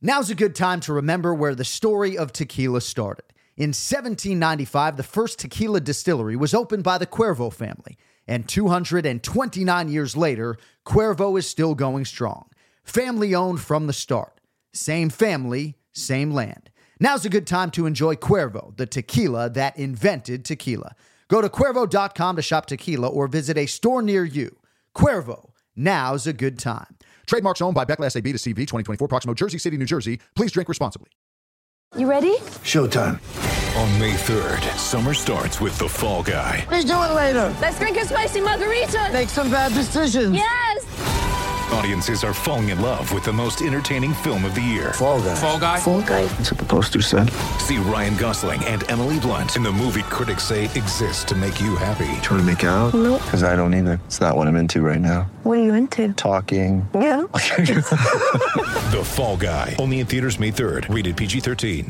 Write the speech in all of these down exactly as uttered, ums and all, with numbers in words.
Now's a good time to remember where the story of tequila started. In seventeen ninety-five, the first tequila distillery was opened by the Cuervo family, and two hundred twenty-nine years later, Cuervo is still going strong. Family-owned from the start. Same family, same land. Now's a good time to enjoy Cuervo, the tequila that invented tequila. Go to Cuervo dot com to shop tequila or visit a store near you. Cuervo, now's a good time. Trademarks owned by Beckley S A B to C V twenty twenty-four, Proximo, Jersey City, New Jersey. Please drink responsibly. You ready? Showtime. On May third, summer starts with The Fall Guy. What are you doing later? Let's drink a spicy margarita. Make some bad decisions. Yes. Audiences are falling in love with the most entertaining film of the year. Fall Guy. Fall Guy? Fall guy. That's what the poster said. See Ryan Gosling and Emily Blunt in the movie critics say exists to make you happy. Trying to make it out? Nope. Because I don't either. It's not what I'm into right now. What are you into? Talking. Yeah. The Fall Guy. Only in theaters May third. Rated P G thirteen.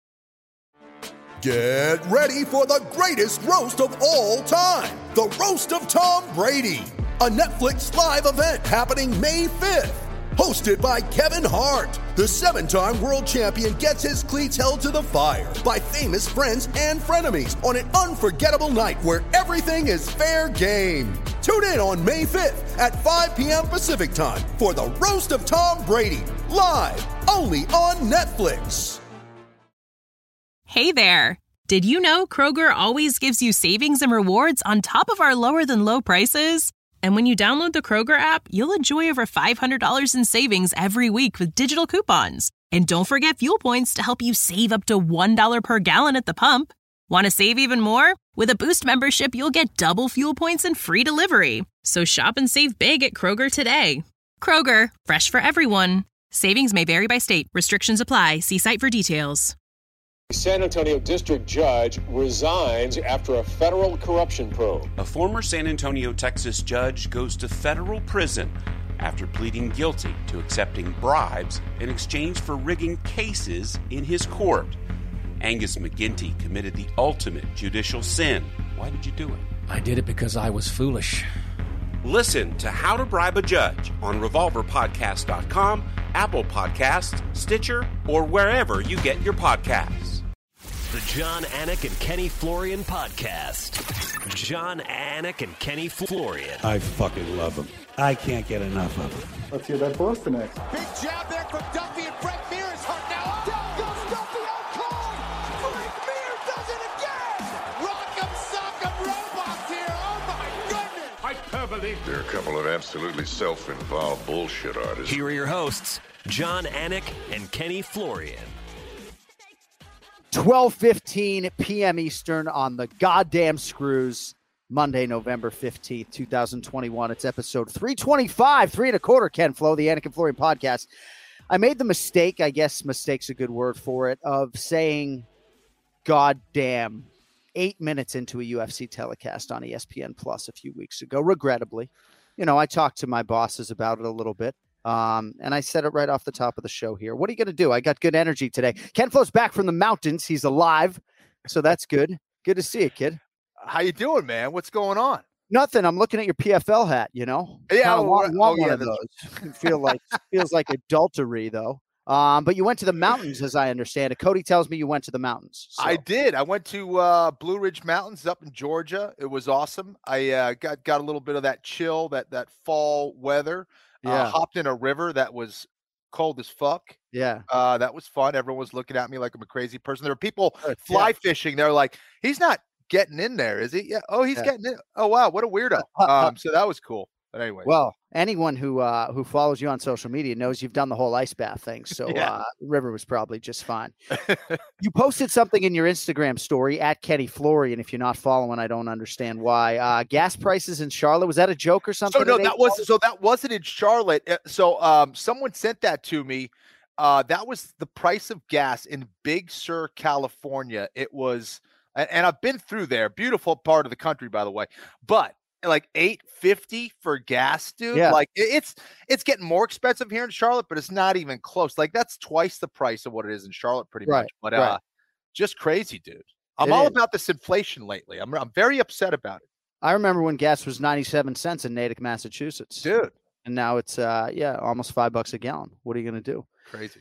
Get ready for the greatest roast of all time. The Roast of Tom Brady. A Netflix live event happening May fifth. Hosted by Kevin Hart. The seven-time world champion gets his cleats held to the fire by famous friends and frenemies on an unforgettable night where everything is fair game. Tune in on May fifth at five p.m. Pacific time for the Roast of Tom Brady. Live only on Netflix. Hey there. Did you know Kroger always gives you savings and rewards on top of our lower than low prices? And when you download the Kroger app, you'll enjoy over five hundred dollars in savings every week with digital coupons. And don't forget fuel points to help you save up to one dollar per gallon at the pump. Want to save even more? With a Boost membership, you'll get double fuel points and free delivery. So shop and save big at Kroger today. Kroger, fresh for everyone. Savings may vary by state. Restrictions apply. See site for details. San Antonio district judge resigns after a federal corruption probe. A former San Antonio, Texas judge goes to federal prison after pleading guilty to accepting bribes in exchange for rigging cases in his court. Angus McGinty committed the ultimate judicial sin. Why did you do it? I did it because I was foolish. Listen to How to Bribe a Judge on revolver podcast dot com, Apple Podcasts, Stitcher, or wherever you get your podcasts. The John Anik and Kenny Florian podcast. John Anik and Kenny Florian. I fucking love them. I can't get enough of them. Let's hear that Boston next. Big jab there from Duffy, and Frank Mir is hurt now. Down goes Duffy, out cold. Frank Mir does it again. Rock'em sock'em robots here. Oh my goodness. Hyperbole. They're a couple of absolutely self-involved bullshit artists. Here are your hosts, John Anik and Kenny Florian. twelve fifteen p.m. Eastern on the goddamn Screws, Monday, November fifteenth, twenty twenty-one. It's episode three twenty-five, three and a quarter, Ken Flo, the Anik and Florian podcast. I made the mistake, I guess mistake's a good word for it, of saying goddamn eight minutes into a U F C telecast on E S P N Plus a few weeks ago, regrettably. You know, I talked to my bosses about it a little bit. Um, and I said it right off the top of the show here. What are you going to do? I got good energy today. Ken Flo's back from the mountains. He's alive. So that's good. Good to see you, kid. How you doing, man? What's going on? Nothing. I'm looking at your P F L hat, you know? Yeah, I want, oh, want oh, one yeah, of those. Feel like, feels like adultery, though. Um, but you went to the mountains, as I understand it. Cody tells me you went to the mountains. So. I did. I went to uh, Blue Ridge Mountains up in Georgia. It was awesome. I uh, got, got a little bit of that chill, that, that fall weather. Yeah. Uh, hopped in a river that was cold as fuck. Yeah. Uh, that was fun. Everyone was looking at me like I'm a crazy person. There were people fly yeah. fishing. They're like, he's not getting in there, is he? Yeah. Oh, he's yeah. getting in. Oh, wow. What a weirdo. Um, so that was cool. But anyway. Well, anyone who uh, who follows you on social media knows you've done the whole ice bath thing. So yeah. uh, river was probably just fine. You posted something in your Instagram story at Kenny Florian. If you're not following, I don't understand why. Uh, gas prices in Charlotte. Was that a joke or something? So no, that was so that wasn't in Charlotte. So um, someone sent that to me. Uh, that was the price of gas in Big Sur, California. It was, and, and I've been through there. Beautiful part of the country, by the way. But like eight fifty for gas, dude. Yeah. Like it's it's getting more expensive here in Charlotte, but it's not even close. Like that's twice the price of what it is in Charlotte, pretty right, much. But right. uh, just crazy, dude. I'm it all is. about this inflation lately. I'm I'm very upset about it. I remember when gas was ninety-seven cents in Natick, Massachusetts, dude, and now it's uh yeah almost five bucks a gallon. What are you gonna do? Crazy.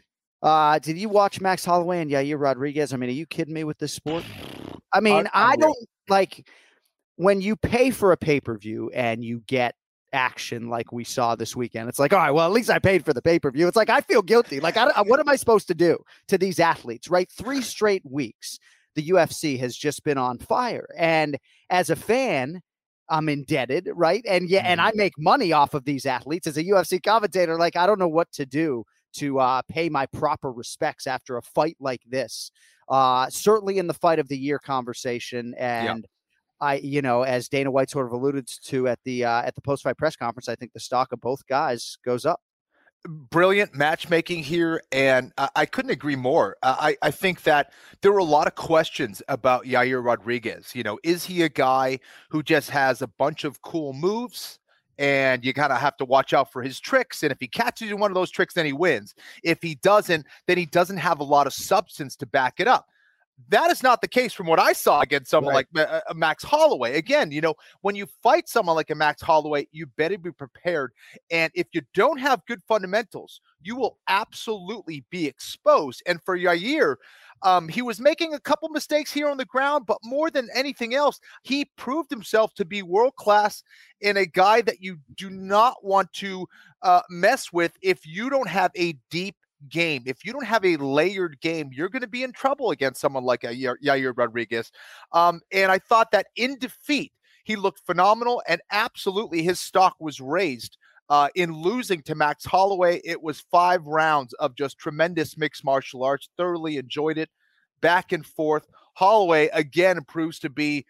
Uh, did you watch Max Holloway and Yair Rodriguez? I mean, are you kidding me with this sport? I mean, I don't like when you pay for a pay-per-view and you get action like we saw this weekend. It's like, all right, well, at least I paid for the pay-per-view. It's like, I feel guilty. Like, I, what am I supposed to do to these athletes, right? Three straight weeks, the U F C has just been on fire. And as a fan, I'm indebted, right? And yeah, and I make money off of these athletes as a U F C commentator. Like, I don't know what to do to uh, pay my proper respects after a fight like this. Uh, certainly in the fight of the year conversation. And yep. I, you know, as Dana White sort of alluded to at the uh, at the post-fight press conference, I think the stock of both guys goes up. Brilliant matchmaking here, and uh, I couldn't agree more. Uh, I, I think that there were a lot of questions about Yair Rodriguez. You know, is he a guy who just has a bunch of cool moves, and you kind of have to watch out for his tricks? And if he catches you one of those tricks, then he wins. If he doesn't, then he doesn't have a lot of substance to back it up. That is not the case from what I saw against someone right. like uh, Max Holloway. Again, you know, when you fight someone like a Max Holloway, you better be prepared. And if you don't have good fundamentals, you will absolutely be exposed. And for Yair, um, he was making a couple mistakes here on the ground, but more than anything else, he proved himself to be world-class and a guy that you do not want to uh, mess with if you don't have a deep game. If you don't have a layered game, you're going to be in trouble against someone like Yair, Yair Rodriguez. Um, and I thought that in defeat, he looked phenomenal, and absolutely his stock was raised. Uh, in losing to Max Holloway, it was five rounds of just tremendous mixed martial arts. Thoroughly enjoyed it. Back and forth. Holloway, again, proves to be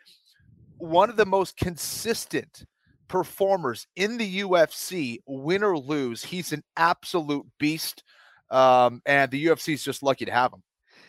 one of the most consistent performers in the U F C, win or lose. He's an absolute beast. Um, and the U F C is just lucky to have him.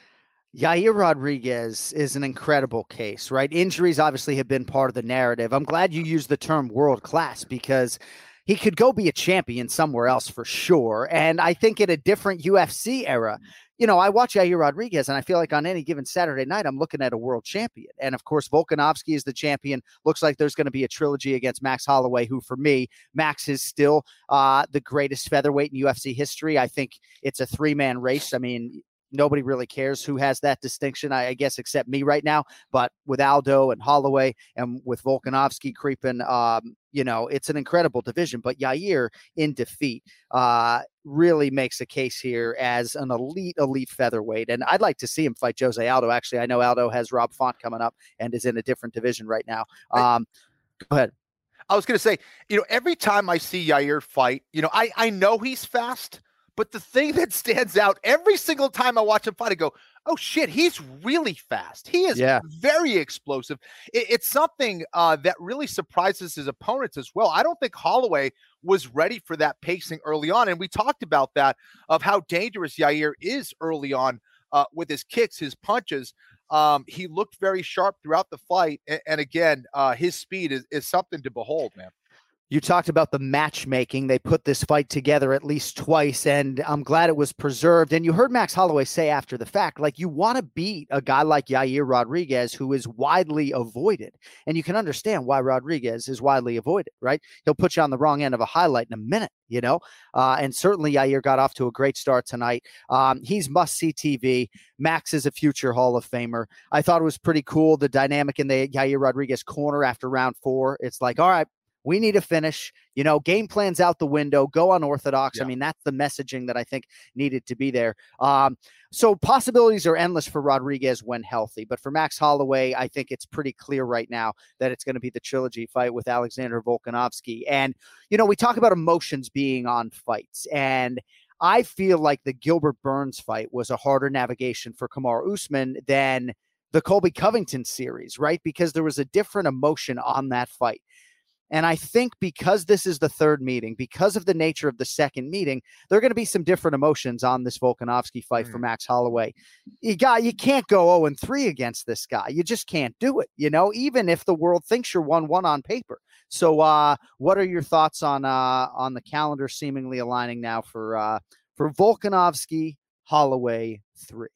Yair Rodriguez is an incredible case, right? Injuries obviously have been part of the narrative. I'm glad you used the term world class because he could go be a champion somewhere else for sure. And I think in a different U F C era, you know, I watch Yair Rodriguez and I feel like on any given Saturday night, I'm looking at a world champion. And of course, Volkanovski is the champion. Looks like there's going to be a trilogy against Max Holloway, who for me, Max is still uh, the greatest featherweight in U F C history. I think it's a three-man race. I mean, nobody really cares who has that distinction, I, I guess, except me right now. But with Aldo and Holloway and with Volkanovski creeping, um, you know, it's an incredible division. But Yair in defeat uh, really makes a case here as an elite, elite featherweight. And I'd like to see him fight Jose Aldo. Actually, I know Aldo has Rob Font coming up and is in a different division right now. Um, go ahead. I was going to say, you know, every time I see Yair fight, you know, I, I know he's fast. But the thing that stands out every single time I watch him fight, I go, oh, shit, he's really fast. He is yeah. very explosive. It, it's something uh, that really surprises his opponents as well. I don't think Holloway was ready for that pacing early on. And we talked about that, of how dangerous Yair is early on uh, with his kicks, his punches. Um, he looked very sharp throughout the fight. And, and again, uh, his speed is, is something to behold, man. You talked about the matchmaking. They put this fight together at least twice, and I'm glad it was preserved. And you heard Max Holloway say after the fact, like, you want to beat a guy like Yair Rodriguez, who is widely avoided. And you can understand why Rodriguez is widely avoided, right? He'll put you on the wrong end of a highlight in a minute, you know? Uh, and certainly Yair got off to a great start tonight. Um, he's must-see T V. Max is a future Hall of Famer. I thought it was pretty cool, the dynamic in the Yair Rodriguez corner after round four. It's like, all right, we need a finish, you know, game plans out the window, go unorthodox. Yeah. I mean, that's the messaging that I think needed to be there. Um, so possibilities are endless for Rodriguez when healthy. But for Max Holloway, I think it's pretty clear right now that it's going to be the trilogy fight with Alexander Volkanovski. And, you know, we talk about emotions being on fights. And I feel like the Gilbert Burns fight was a harder navigation for Kamaru Usman than the Colby Covington series, right? Because there was a different emotion on that fight. And I think because this is the third meeting, because of the nature of the second meeting, there are going to be some different emotions on this Volkanovski fight mm. for Max Holloway. You got, you can't go oh and three against this guy. You just can't do it, you know, even if the world thinks you're one one on paper. So uh, what are your thoughts on uh, on the calendar seemingly aligning now for uh, for Volkanovski, Holloway three?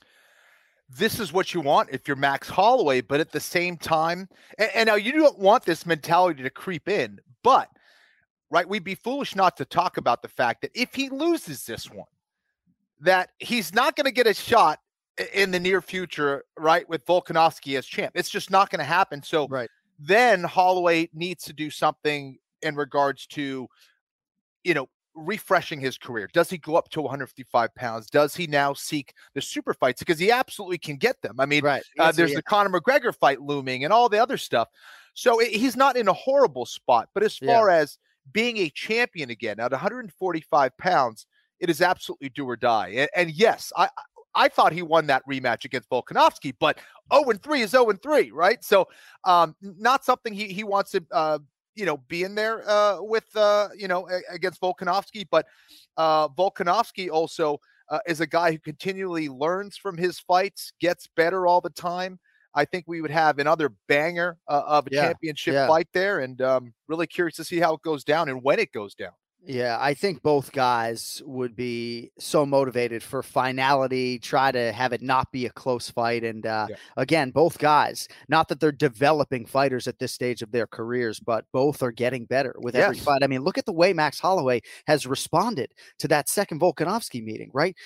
This is what you want if you're Max Holloway, but at the same time, and, and now you don't want this mentality to creep in, but right, we'd be foolish not to talk about the fact that if he loses this one, that he's not going to get a shot in the near future, right, with Volkanovski as champ. It's just not going to happen. So right. then Holloway needs to do something in regards to, you know, refreshing his career. Does he go up to one hundred fifty-five pounds? Does he now seek the super fights? Because he absolutely can get them. I mean, right. uh, there's yeah. the Conor McGregor fight looming and all the other stuff. So it, he's not in a horrible spot. But as far yeah. as being a champion again at one hundred forty-five pounds, it is absolutely do or die. And, and yes, I I thought he won that rematch against Volkanovski, but oh and three is oh and three, right? So um, not something he he wants to uh, you know, be in there uh, with, uh, you know, a- against Volkanovski. But uh, Volkanovski also uh, is a guy who continually learns from his fights, gets better all the time. I think we would have another banger uh, of a yeah. championship yeah. fight there. And um, really curious to see how it goes down and when it goes down. Yeah, I think both guys would be so motivated for finality, try to have it not be a close fight. And uh, yeah. again, both guys, not that they're developing fighters at this stage of their careers, but both are getting better with every yes. fight. I mean, look at the way Max Holloway has responded to that second Volkanovski meeting, right?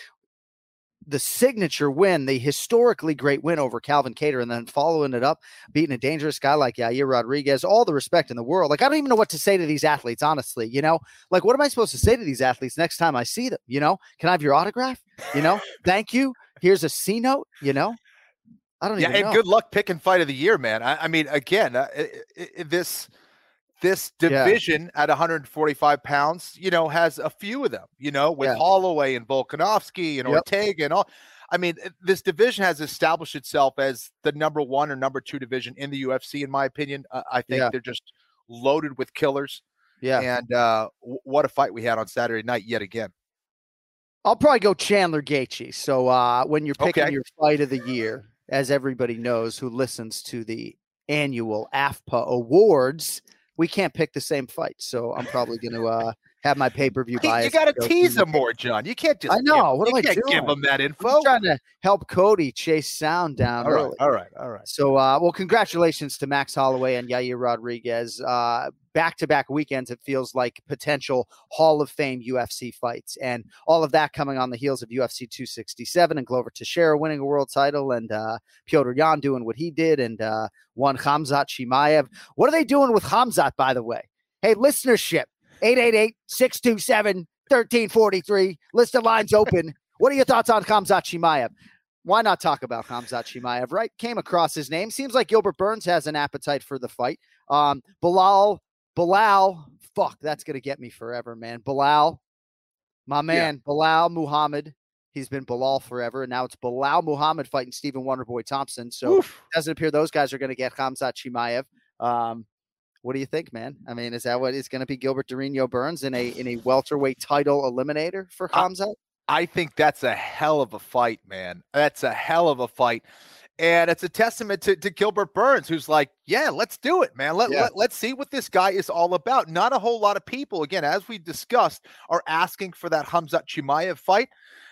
The signature win, the historically great win over Calvin Kattar, and then following it up, beating a dangerous guy like Yair Rodriguez, all the respect in the world. Like, I don't even know what to say to these athletes, honestly, you know, like, what am I supposed to say to these athletes next time I see them? You know, can I have your autograph? You know, thank you. Here's a C note, you know, I don't yeah, even and know. Good luck picking fight of the year, man. I, I mean, again, uh, it, it, this, This division yeah. at one hundred forty-five pounds, you know, has a few of them, you know, with yeah. Holloway and Volkanovski and yep. Ortega and all. I mean, this division has established itself as the number one or number two division in the U F C, in my opinion. Uh, I think yeah. they're just loaded with killers. Yeah. And uh, w- what a fight we had on Saturday night yet again. I'll probably go Chandler Gaethje. So uh, when you're picking okay. your fight of the year, as everybody knows who listens to the annual A F P A awards, we can't pick the same fight, so I'm probably going to uh, have my pay-per-view bias. You got to tease them more, John. You can't just. I know. Give, what you am I can't doing? Give them that info. I'm trying to help Cody chase sound down. All right, early. all right, all right. So, uh, well, congratulations to Max Holloway and Yair Rodriguez. Uh, back-to-back weekends, it feels like potential Hall of Fame U F C fights, and all of that coming on the heels of U F C two sixty-seven and Glover Teixeira winning a world title, and uh, Petr Yan doing what he did, and uh, one Khamzat Chimaev. What are they doing with Khamzat, by the way? Hey, listenership, eight eight eight, six two seven, one three four three. List of lines open. What are your thoughts on Khamzat Chimaev? Why not talk about Khamzat Chimaev, right? Came across his name. Seems like Gilbert Burns has an appetite for the fight. Um, Bilal, Bilal, fuck, that's going to get me forever, man. Bilal, my man, yeah. Bilal Muhammad. He's been Bilal forever, and now it's Bilal Muhammad fighting Stephen Wonderboy Thompson. So Oof. It doesn't appear those guys are going to get Khamzat Chimaev. Um, What do you think, man? I mean, is that what is going to be Gilbert Durinho Burns in a in a welterweight title eliminator for Khamzat? I, I think that's a hell of a fight, man. That's a hell of a fight. And it's a testament to, to Gilbert Burns, who's like, yeah, let's do it, man. Let, yeah. let, let's see what this guy is all about. Not a whole lot of people, again, as we discussed, are asking for that Khamzat Chimaev fight.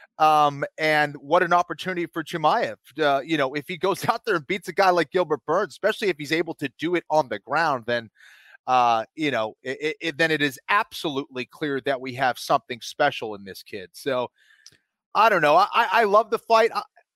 Um, and what an opportunity for Chimaev. Uh, you know, if he goes out there and beats a guy like Gilbert Burns, especially if he's able to do it on the ground, then, uh, you know, it, it, then it is absolutely clear that we have something special in this kid. So I don't know. I, I love the fight.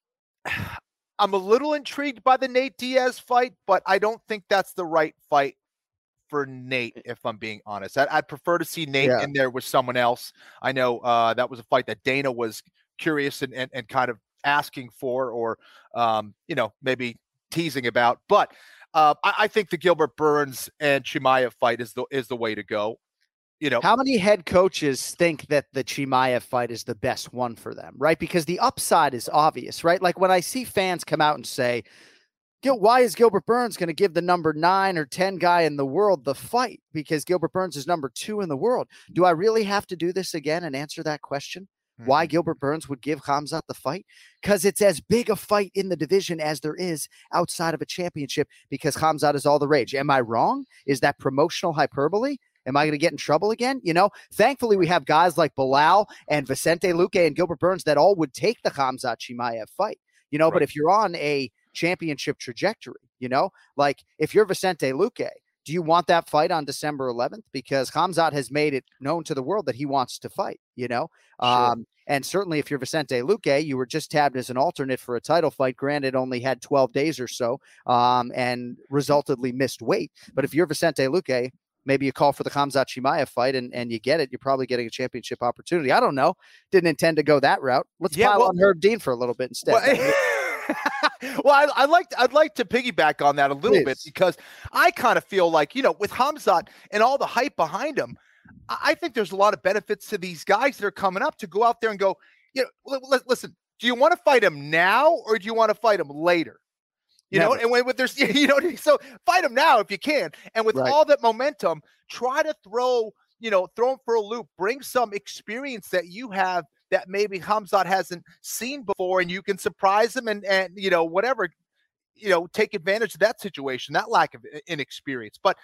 I, I'm a little intrigued by the Nate Diaz fight, but I don't think that's the right fight for Nate, if I'm being honest. I'd, I'd prefer to see Nate yeah. in there with someone else. I know uh, that was a fight that Dana was curious and, and, and kind of asking for, or, um, you know, maybe teasing about. But uh, I, I think the Gilbert Burns and Chimaev fight is the is the way to go. You know, how many head coaches think that the Chimaev fight is the best one for them, right? Because the upside is obvious, right? Like when I see fans come out and say, Gil, why is Gilbert Burns going to give the number nine or ten guy in the world the fight? Because Gilbert Burns is number two in the world. Do I really have to do this again and answer that question? Mm-hmm. Why Gilbert Burns would give Khamzat the fight? Because it's as big a fight in the division as there is outside of a championship, because Khamzat is all the rage. Am I wrong? Is that promotional hyperbole? Am I going to get in trouble again? You know, thankfully we have guys like Bilal and Vicente Luque and Gilbert Burns that all would take the Khamzat Chimaev fight, you know, right. But if you're on a championship trajectory, you know, like if you're Vicente Luque, do you want that fight on December eleventh? Because Khamzat has made it known to the world that he wants to fight, you know, sure. um, And certainly if you're Vicente Luque, you were just tabbed as an alternate for a title fight. Granted, only had twelve days or so um, and resultantly missed weight. But if you're Vicente Luque, maybe you call for the Khamzat Chimaev fight and, and you get it. You're probably getting a championship opportunity. I don't know. Didn't intend to go that route. Let's yeah, pile well, on Herb Dean for a little bit instead. Well, well, I, I'd like to, I'd like to piggyback on that a little Please. bit because I kind of feel like, you know, with Khamzat and all the hype behind him, I think there's a lot of benefits to these guys that are coming up to go out there and go, you know, l- listen, do you want to fight him now or do you want to fight him later? You Never. know, and when, when there's, you know, so fight him now if you can. And with right. all that momentum, try to throw, you know, throw him for a loop, bring some experience that you have that maybe Khamzat hasn't seen before, and you can surprise him and, and, you know, whatever, you know, take advantage of that situation, that lack of inexperience. But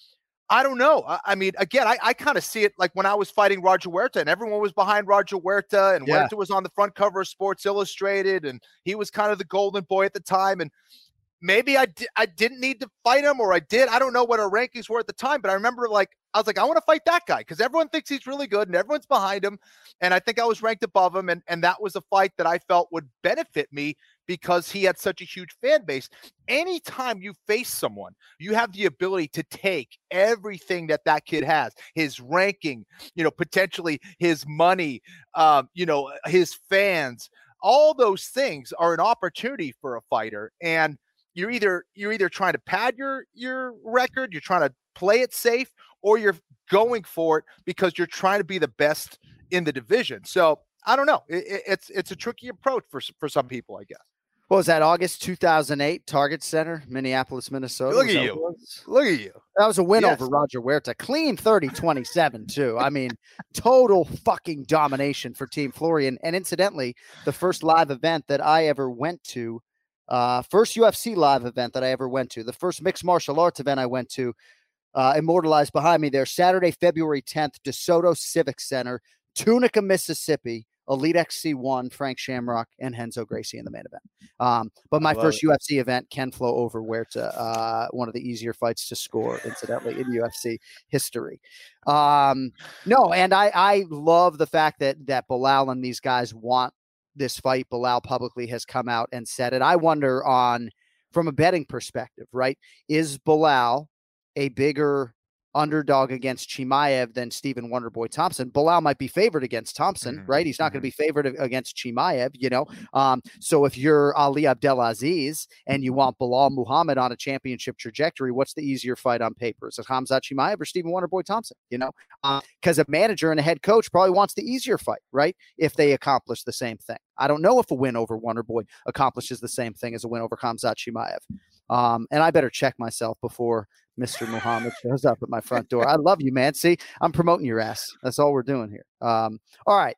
I don't know. I, I mean, again, I, I kind of see it like when I was fighting Roger Huerta and everyone was behind Roger Huerta and yeah. Huerta was on the front cover of Sports Illustrated and he was kind of the golden boy at the time. And maybe I, di- I didn't need to fight him or I did. I don't know what our rankings were at the time, but I remember like, I was like, I want to fight that guy because everyone thinks he's really good and everyone's behind him. And I think I was ranked above him. And, and that was a fight that I felt would benefit me because he had such a huge fan base. Anytime you face someone, you have the ability to take everything that that kid has, his ranking, you know, potentially his money, um, you know, his fans, all those things are an opportunity for a fighter. And you're either, you're either trying to pad your, your record, you're trying to play it safe, or you're going for it because you're trying to be the best in the division. So I don't know. It, it's it's a tricky approach for for some people, I guess. What was that, August two thousand eight, Target Center, Minneapolis, Minnesota? Look at you. Look at you. That was a win yes. over Roger Huerta. Clean thirty twenty-seven, too. I mean, total fucking domination for Team Florian. And incidentally, the first live event that I ever went to, uh, first U F C live event that I ever went to, the first mixed martial arts event I went to, Uh, immortalized behind me there, Saturday, February tenth, DeSoto Civic Center, Tunica, Mississippi, Elite X C one, Frank Shamrock, and Renzo Gracie in the main event. Um, but my first it. U F C event, Ken Flo over Huerta, uh, one of the easier fights to score, incidentally, in U F C history. Um, no, and I, I love the fact that that Belal and these guys want this fight. Belal publicly has come out and said it. I wonder on, from a betting perspective, right, is Belal a bigger underdog against Chimaev than Stephen Wonderboy Thompson? Belal might be favored against Thompson, mm-hmm. right? He's not mm-hmm. going to be favored against Chimaev, you know? Um, so if you're Ali Abdelaziz and you want Belal Muhammad on a championship trajectory, what's the easier fight on paper? Is it Khamzat Chimaev or Stephen Wonderboy Thompson, you know? Because um, a manager and a head coach probably wants the easier fight, right? If they accomplish the same thing. I don't know if a win over Wonderboy accomplishes the same thing as a win over Khamzat Chimaev. Um, and I better check myself before Mister Muhammad shows up at my front door. I love you, man. See, I'm promoting your ass. That's all we're doing here. Um, all right.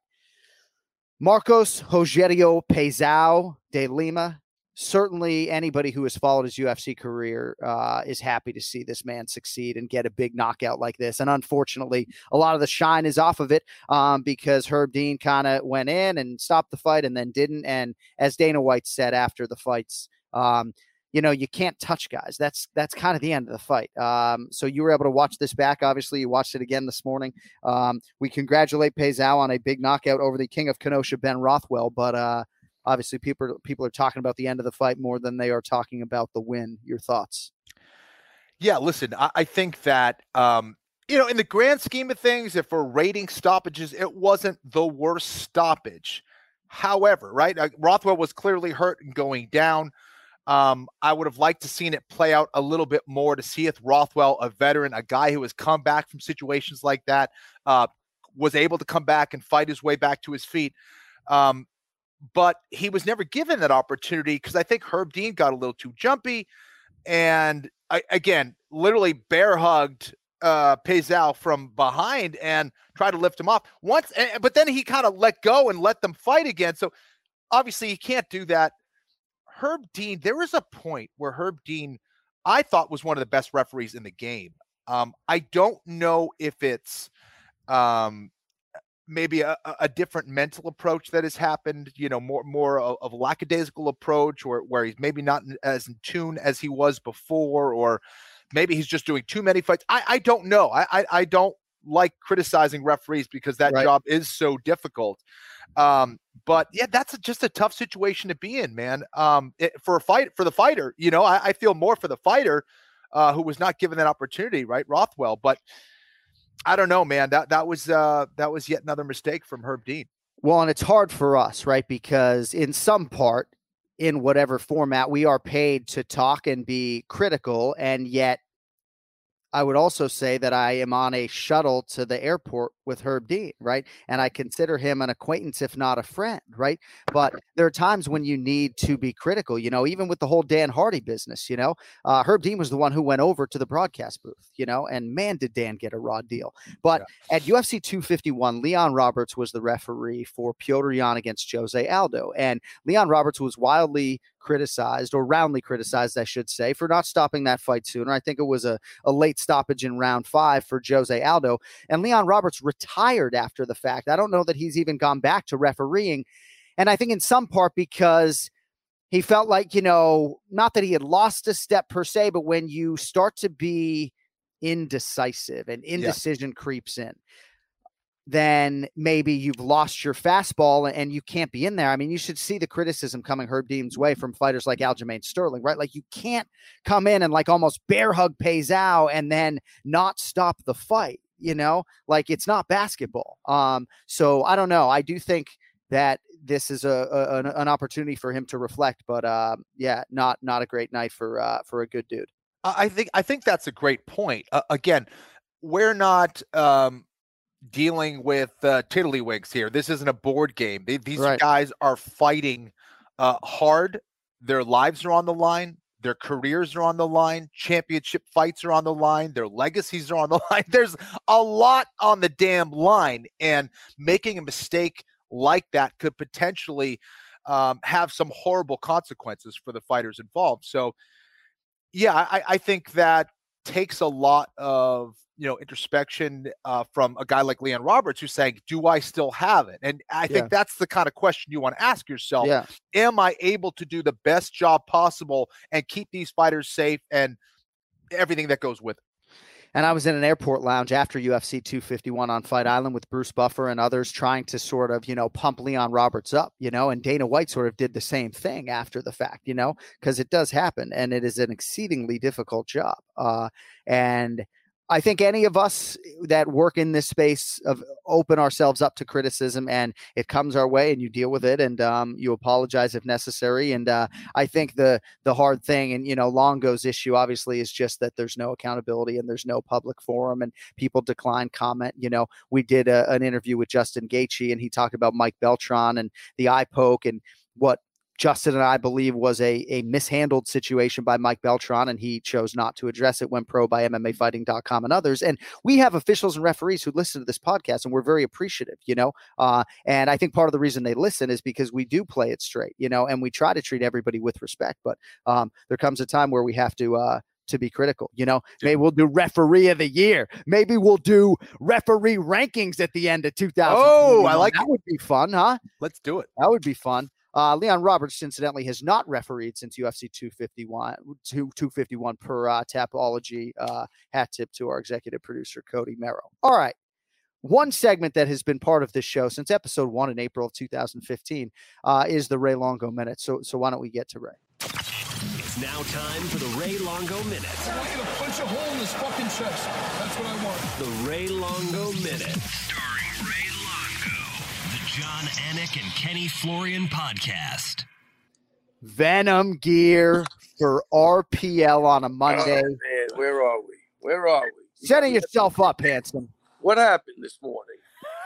Marcos Rogerio Peizao de Lima. Certainly anybody who has followed his U F C career uh, is happy to see this man succeed and get a big knockout like this. And unfortunately, a lot of the shine is off of it um, because Herb Dean kind of went in and stopped the fight and then didn't. And as Dana White said after the fights, um, you know, you can't touch guys. That's that's kind of the end of the fight. Um, so you were able to watch this back. Obviously, you watched it again this morning. Um, we congratulate Peizao on a big knockout over the King of Kenosha, Ben Rothwell. But uh, obviously, people people are talking about the end of the fight more than they are talking about the win. Your thoughts? Yeah, listen, I, I think that, um, you know, in the grand scheme of things, if we're rating stoppages, it wasn't the worst stoppage. However, right, uh, Rothwell was clearly hurt and going down. Um, I would have liked to seen it play out a little bit more to see if Rothwell, a veteran, a guy who has come back from situations like that, uh, was able to come back and fight his way back to his feet. Um, but he was never given that opportunity because I think Herb Dean got a little too jumpy. And I, again, literally bear hugged uh, Peizao from behind and tried to lift him off once. And, but then he kind of let go and let them fight again. So obviously you can't do that. Herb Dean, there was a point where Herb Dean, I thought, was one of the best referees in the game. Um, I don't know if it's um, maybe a, a different mental approach that has happened, you know, more more of, of a lackadaisical approach, or where he's maybe not as in tune as he was before, or maybe he's just doing too many fights. I, I don't know. I, I I don't like criticizing referees because that Right. job is so difficult. Um, but yeah, that's a, just a tough situation to be in, man. Um, it, for a fight, for the fighter, you know, I, I feel more for the fighter uh, who was not given that opportunity, right? Rothwell, but I don't know, man. That that was uh, that was yet another mistake from Herb Dean. Well, and it's hard for us, right? Because in some part, in whatever format, we are paid to talk and be critical, and yet I would also say that I am on a shuttle to the airport with Herb Dean, right? And I consider him an acquaintance, if not a friend, right? But there are times when you need to be critical, you know, even with the whole Dan Hardy business, you know, uh, Herb Dean was the one who went over to the broadcast booth, you know, and man, did Dan get a raw deal. But yeah. At U F C two fifty-one, Leon Roberts was the referee for Petr Yan against Jose Aldo. And Leon Roberts was wildly criticized, or roundly criticized, I should say, for not stopping that fight sooner. I think it was a, a late stoppage in round five for Jose Aldo. And Leon Roberts retired after the fact. I don't know that he's even gone back to refereeing. And I think in some part because he felt like, you know, not that he had lost a step per se, but when you start to be indecisive and indecision yeah. creeps in, then maybe you've lost your fastball and you can't be in there. I mean, you should see the criticism coming Herb Dean's way from fighters like Aljamain Sterling, right? Like you can't come in and like almost bear hug Peizao and then not stop the fight, you know, like it's not basketball. Um, so I don't know. I do think that this is a, a an, an opportunity for him to reflect, but uh, yeah, not, not a great night for, uh, for a good dude. I think, I think that's a great point. Uh, again, we're not, um, dealing with uh, tiddlywinks here. This isn't a board game. They, these right. guys are fighting uh, hard. Their lives are on the line. Their careers are on the line. Championship fights are on the line. Their legacies are on the line. There's a lot on the damn line, and making a mistake like that could potentially um, have some horrible consequences for the fighters involved. So, yeah, I, I think that takes a lot of you know, introspection uh, from a guy like Leon Roberts who's saying, do I still have it? And I think yeah. that's the kind of question you want to ask yourself. Yeah. Am I able to do the best job possible and keep these fighters safe and everything that goes with it? And I was in an airport lounge after U F C two fifty-one on Fight Island with Bruce Buffer and others trying to sort of, you know, pump Leon Roberts up, you know, and Dana White sort of did the same thing after the fact, you know, because it does happen and it is an exceedingly difficult job. Uh, and I think any of us that work in this space of open ourselves up to criticism, and it comes our way and you deal with it and um, you apologize if necessary. And uh, I think the the hard thing, and, you know, Longo's issue obviously is just that there's no accountability and there's no public forum and people decline comment. You know, we did a, an interview with Justin Gaethje and he talked about Mike Beltran and the eye poke and what Justin and I believe was a, a mishandled situation by Mike Beltran, and he chose not to address it when pro by M M A fighting dot com and others. And we have officials and referees who listen to this podcast, and we're very appreciative, you know, uh, and I think part of the reason they listen is because we do play it straight, you know, and we try to treat everybody with respect. But um, there comes a time where we have to uh, to be critical, you know. Maybe we'll do referee of the year. Maybe we'll do referee rankings at the end of two thousand. Oh, I like that. It. Would be fun, huh? Let's do it. That would be fun. Uh, Leon Roberts, incidentally, has not refereed since U F C two fifty-one, two fifty-one per uh, Tapology. Uh, hat tip to our executive producer, Cody Merrow. All right. One segment that has been part of this show since episode one in April of two thousand fifteen uh, is the Ray Longo Minute. So, so why don't we get to Ray? It's now time for the Ray Longo Minute. I want you to punch a hole in his fucking chest. That's what I want. The Ray Longo Minute. Starring Ray Longo. The John Anik and Kenny Florian podcast. Venom gear for R P L on a Monday. Oh, man, where are we? Where are we? Setting yourself up, handsome. What happened this morning?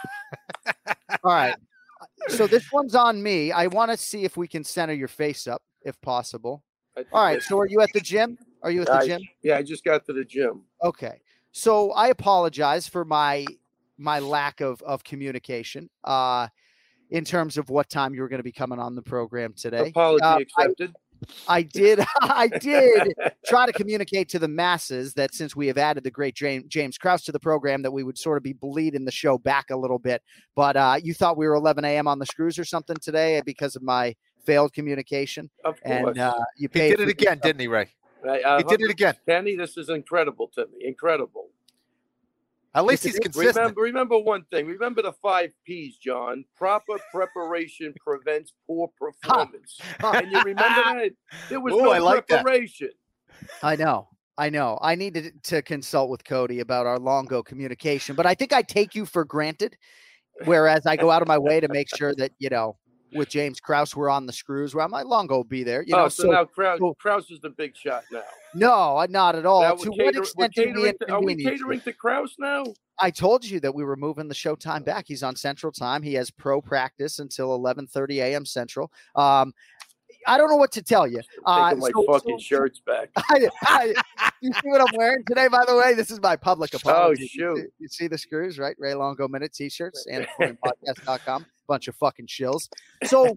All right. So this one's on me. I want to see if we can center your face up, if possible. All right. So are you at the gym? Are you at the I, gym? Yeah, I just got to the gym. Okay. So I apologize for my my lack of, of communication uh, in terms of what time you were going to be coming on the program today. Apology uh, accepted. I, I did. I did try to communicate to the masses that since we have added the great James, James Krause to the program, that we would sort of be bleeding the show back a little bit. But uh, you thought we were eleven a.m. on the screws or something today because of my failed communication. Of course. And uh, you he did it again, didn't he, Ray? I, uh, he did it again. Kenny, this is incredible to me. Incredible. At least he's consistent. Remember, remember one thing. Remember the five P's, John. Proper preparation prevents poor performance. And you remember that? There was Ooh, no I like preparation. I know. I know. I needed to consult with Cody about our Longo communication, but I think I take you for granted. Whereas I go out of my way to make sure that, you know, with James Krause, we're on the screws where I'm like, Longo will be there. You oh, know, so, so now Krause, so, Krause is the big shot now. No, not at all. Now To we're what cater- extent we're did we catering to, Are we inconvenience catering you? to Krause now? I told you that we were moving the show time back. He's on Central Time. He has pro practice until eleven thirty a.m. Central. Um, I don't know what to tell you. Uh, Taking my so- fucking so- shirts back. I, I, you see what I'm wearing today, by the way? This is my public apology. Oh, shoot. You see, you see the screws, right? Ray Longo Minute t-shirts and podcast dot com. Bunch of fucking shills. So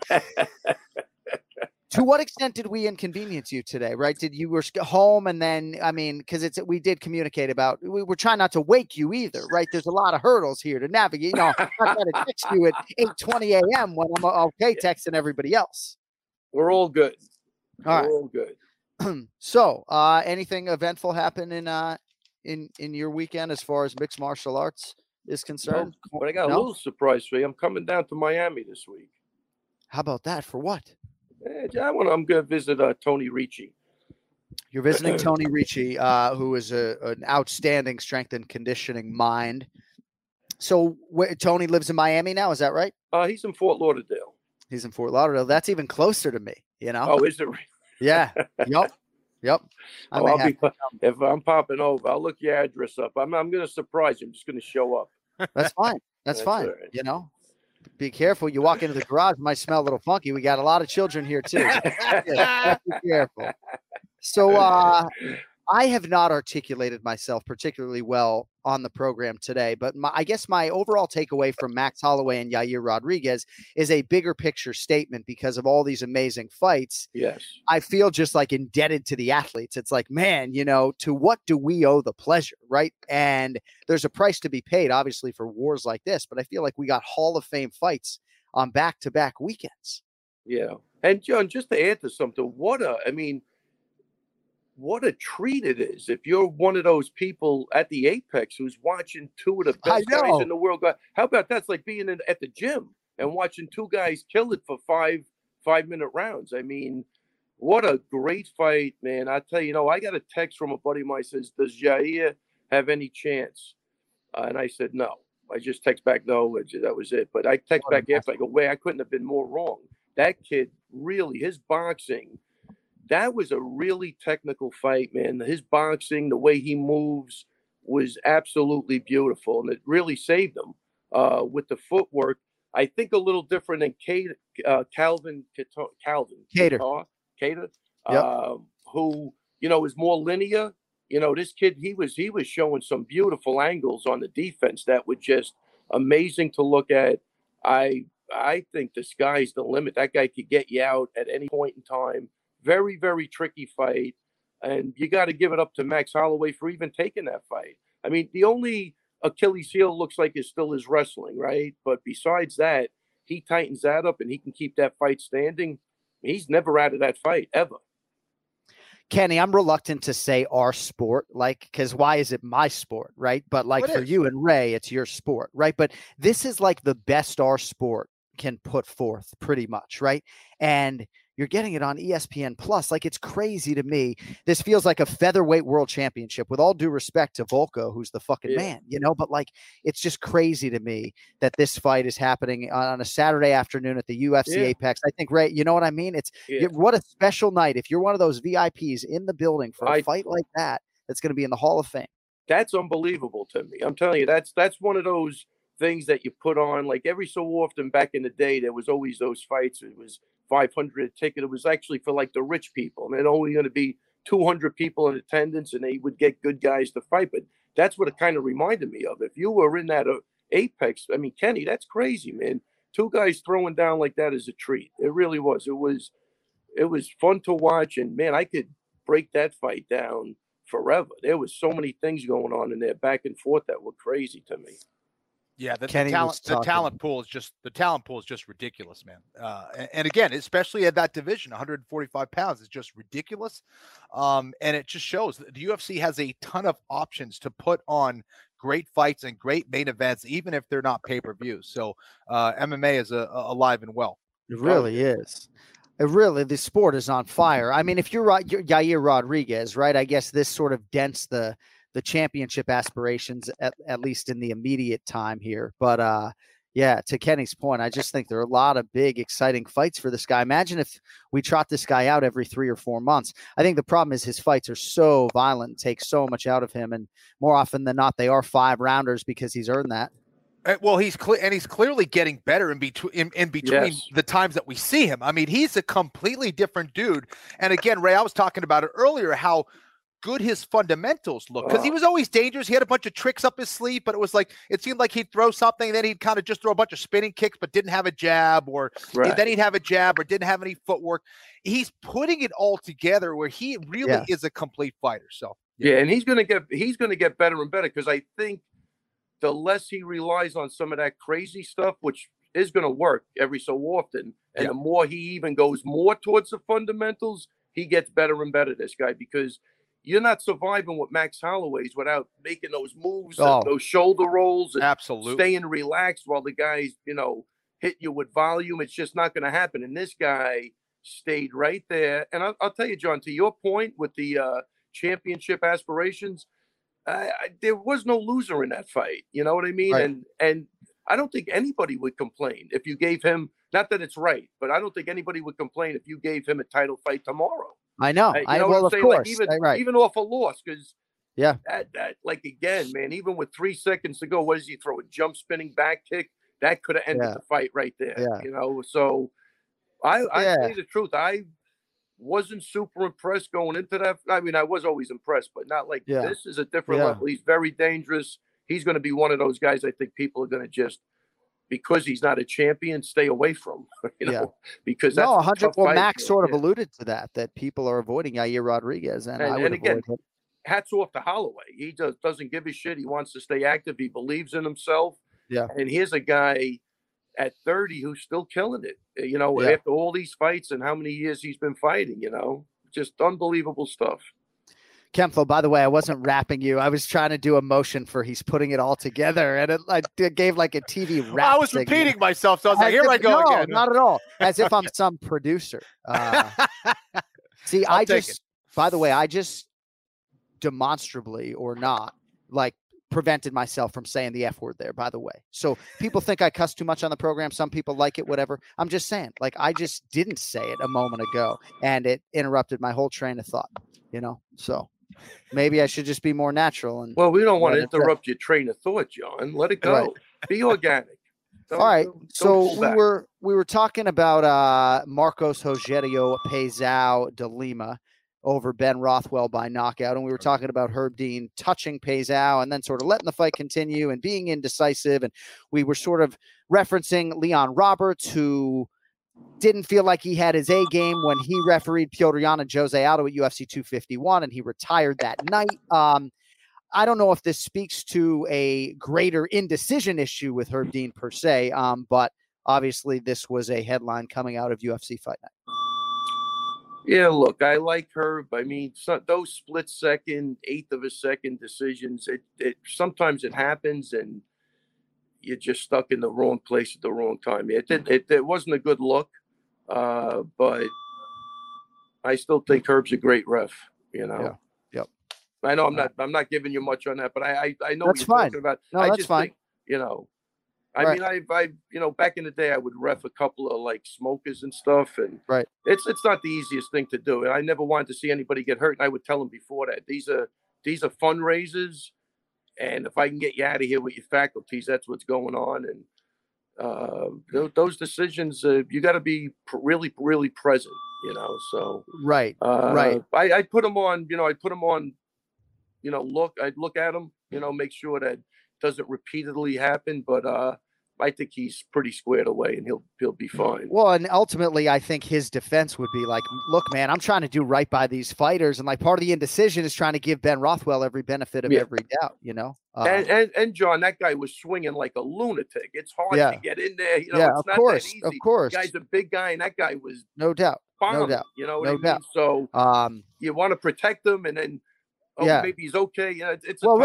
to what extent did we inconvenience you today, right? Did you were home and then, I mean, because it's we did communicate about, we were trying not to wake you either, right? There's a lot of hurdles here to navigate. You know, I'm not going to text you at eight twenty a.m. when I'm okay texting everybody else. We're all good. All right. We're all good. So, uh, anything eventful happen in uh in in your weekend as far as mixed martial arts is concerned? No, but I got No? a little surprise for you. I'm coming down to Miami this week. How about that? For what? Eh, I want. I'm going to visit uh, Tony Ricci. You're visiting Tony Ricci, uh, who is a, an outstanding strength and conditioning mind. So, wh- Tony lives in Miami now. Is that right? Uh, he's in Fort Lauderdale. He's in Fort Lauderdale. That's even closer to me. You know? Oh, is it? Yeah. Yep. Yep. I Oh, may I'll have be, if I'm popping over, I'll look your address up. I'm, I'm going to surprise you. I'm just going to show up. That's fine. That's, That's fine. all right. You know, be careful. You walk into the garage, it might smell a little funky. We got a lot of children here too. Yeah, be careful. So uh, I have not articulated myself particularly well on the program today, but my, I guess my overall takeaway from Max Holloway and Yair Rodriguez is a bigger picture statement because of all these amazing fights. Yes. I feel just like indebted to the athletes. It's like, man, you know, to what do we owe the pleasure, right? And there's a price to be paid, obviously, for wars like this, but I feel like we got Hall of Fame fights on back-to-back weekends. Yeah. And John, just to add to something, what a, I mean, what a treat it is if you're one of those people at the Apex who's watching two of the best I know. guys in the world. How about that's like being in, at the gym and watching two guys kill it for five five minute rounds. I mean, what a great fight, man. I tell you, you know, I got a text from a buddy of mine says, does Yair have any chance? Uh, and I said, no. I just text back, no, that was it. But I text back after, I go, wait, I couldn't have been more wrong. That kid really, his boxing, that was a really technical fight, man. His boxing, the way he moves was absolutely beautiful. And it really saved him uh, with the footwork. I think a little different than Kate, uh, Calvin, Calvin, Cater. Cater, Yep. uh, who, you know, is more linear. You know, this kid, he was, he was showing some beautiful angles on the defense that were just amazing to look at. I, I think the sky's the limit. That guy could get you out at any point in time. Very, very tricky fight. And you got to give it up to Max Holloway for even taking that fight. I mean, the only Achilles heel looks like is still his wrestling, right? But besides that, he tightens that up and he can keep that fight standing. He's never out of that fight, ever. Kenny, I'm reluctant to say our sport, like, because why is it my sport, right? But like What for is? you and Ray, it's your sport, right? But this is like the best our sport can put forth, pretty much, right? And you're getting it on E S P N Plus. Like, it's crazy to me. This feels like a featherweight world championship, with all due respect to Volko, who's the fucking Yeah. man, you know, but like, it's just crazy to me that this fight is happening on a Saturday afternoon at the U F C Yeah. Apex. I think, Ray, you know what I mean? It's Yeah. what a special night. If you're one of those V I Ps in the building for a I- fight like that, that's going to be in the Hall of Fame. That's unbelievable to me. I'm telling you, that's that's one of those things that you put on like every so often. Back in the day, there was always those fights. It was five hundred a ticket. It was actually for like the rich people, and then only going to be two hundred people in attendance, and they would get good guys to fight. But that's what it kind of reminded me of. If you were in that uh, Apex, I mean, Kenny, that's crazy, man. Two guys throwing down like that is a treat. It really was. It was, it was fun to watch, and man, I could break that fight down forever. There was so many things going on in there, back and forth, that were crazy to me. Yeah, the, the Kenny was talent the talking- talent pool is just the talent pool is just ridiculous, man. Uh, and, and again, especially at that division, one forty-five pounds is just ridiculous. Um, and it just shows that the U F C has a ton of options to put on great fights and great main events, even if they're not pay-per-views. So uh, M M A is a, a alive and well. It really is. It really, the sport is on fire. I mean, if you're, you're Yair Rodriguez, right, I guess this sort of dents the the championship aspirations, at, at least in the immediate time here. But uh, yeah, to Kenny's point, I just think there are a lot of big, exciting fights for this guy. Imagine if we trot this guy out every three or four months. I think the problem is his fights are so violent, take so much out of him. And more often than not, they are five rounders because he's earned that. Well, he's clear, and he's clearly getting better in between in, in between Yes. the times that we see him. I mean, he's a completely different dude. And again, Ray, I was talking about it earlier, how good his fundamentals look, because he was always dangerous. He had a bunch of tricks up his sleeve, but it was like, it seemed like he'd throw something, and then he'd kind of just throw a bunch of spinning kicks, but didn't have a jab, or Right. then he'd have a jab or didn't have any footwork. He's putting it all together where he really Yeah. is a complete fighter. So Yeah, and he's gonna get he's gonna get better and better, because I think the less he relies on some of that crazy stuff, which is gonna work every so often, and Yeah. the more he even goes more towards the fundamentals, he gets better and better, this guy, because you're not surviving with Max Holloway's without making those moves, and Oh. those shoulder rolls, and Absolutely. staying relaxed while the guys, you know, hit you with volume. It's just not going to happen. And this guy stayed right there. And I'll, I'll tell you, John, to your point with the uh, championship aspirations, I, I, there was no loser in that fight. You know what I mean? Right. And and I don't think anybody would complain if you gave him. Not that it's right, but I don't think anybody would complain if you gave him a title fight tomorrow. I know. Uh, you I know what well, I'm of saying? course. Like even, right. even off a loss, because Yeah. that, that, like, again, man, even with three seconds to go, what does he throw? A jump spinning back kick? That could have ended Yeah. the fight right there. Yeah. You know, so I, I Yeah. tell you the truth, I wasn't super impressed going into that. I mean, I was always impressed, but not like Yeah. this is a different Yeah. level. He's very dangerous. He's going to be one of those guys I think people are going to just, because he's not a champion, stay away from. You know, Yeah. because that's No, a one hundred. tough Well, fight, Max man. sort of Yeah. alluded to that, that people are avoiding Yair Rodriguez, and, And- I would and again, avoid him. Hats off to Holloway. He does, doesn't give a shit. He wants to stay active. He believes in himself. Yeah. And here's a guy at thirty who's still killing it. uh, You know, Yeah. after all these fights and how many years he's been fighting, you know, just unbelievable stuff. Kempfel, by the way, I wasn't rapping you. I was trying to do a motion for he's putting it all together, and it like it gave like a T V rap. I was signal. repeating myself, so I was like, As here if- I go no, again. not at all. As if I'm some producer. Uh, see, I'll I take just, by the way, I just demonstrably or not, like prevented myself from saying the F word there, by the way. So people think I cuss too much on the program. Some people like it, whatever. I'm just saying, like, I just didn't say it a moment ago, and it interrupted my whole train of thought, you know? So maybe I should just be more natural. And Well, we don't want to let it- interrupt your train of thought, John. Let it go. Right. Be organic. Don't- All right. don't- don't So pull we back. were we were talking about uh, Marcos Rogerio Peizao de Lima over Ben Rothwell by knockout, and we were talking about Herb Dean touching Peizao and then sort of letting the fight continue and being indecisive, and we were sort of referencing Leon Roberts, who didn't feel like he had his A game when he refereed Piotr Jan and Jose Aldo at U F C two fifty-one, and he retired that night. Um, I don't know if this speaks to a greater indecision issue with Herb Dean per se, um, but obviously this was a headline coming out of U F C Fight Night. Yeah, look, I like Herb. I mean, so, those split second, eighth of a second decisions, it, it sometimes it happens, and you're just stuck in the wrong place at the wrong time. It did, it, it wasn't a good look, uh, but I still think Herb's a great ref. You know. Yeah. Yep. I know I'm not I'm not giving you much on that, but I I, I know That's what you're fine. talking about. No, I that's just fine. think, you know. I Right. mean, I, I, you know, back in the day, I would ref a couple of like smokers and stuff, and right. it's it's not the easiest thing to do. And I never wanted to see anybody get hurt. And I would tell them before that these are these are fundraisers, and if I can get you out of here with your faculties, that's what's going on. And uh, those, those decisions, uh, you got to be pr- really, really present. You know, so Right. uh, right. I I put them on. You know, I put them on. You know, look, I'd look at them. You know, make sure that doesn't repeatedly happen, but uh, I think he's pretty squared away, and he'll he'll be fine. Well, and ultimately, I think his defense would be like, look, man, I'm trying to do right by these fighters. And like part of the indecision is trying to give Ben Rothwell every benefit of Yeah. every doubt, you know? Uh, and, and and John, that guy was swinging like a lunatic. It's hard Yeah. to get in there. You know, Yeah, it's of not course, that easy. of course. The guy's a big guy, and that guy was no doubt. No bombing, doubt. You know what No I mean? doubt. So Um, you want to protect him, and then oh, Yeah. maybe he's okay. Yeah, it's, it's a well, tough right. thing.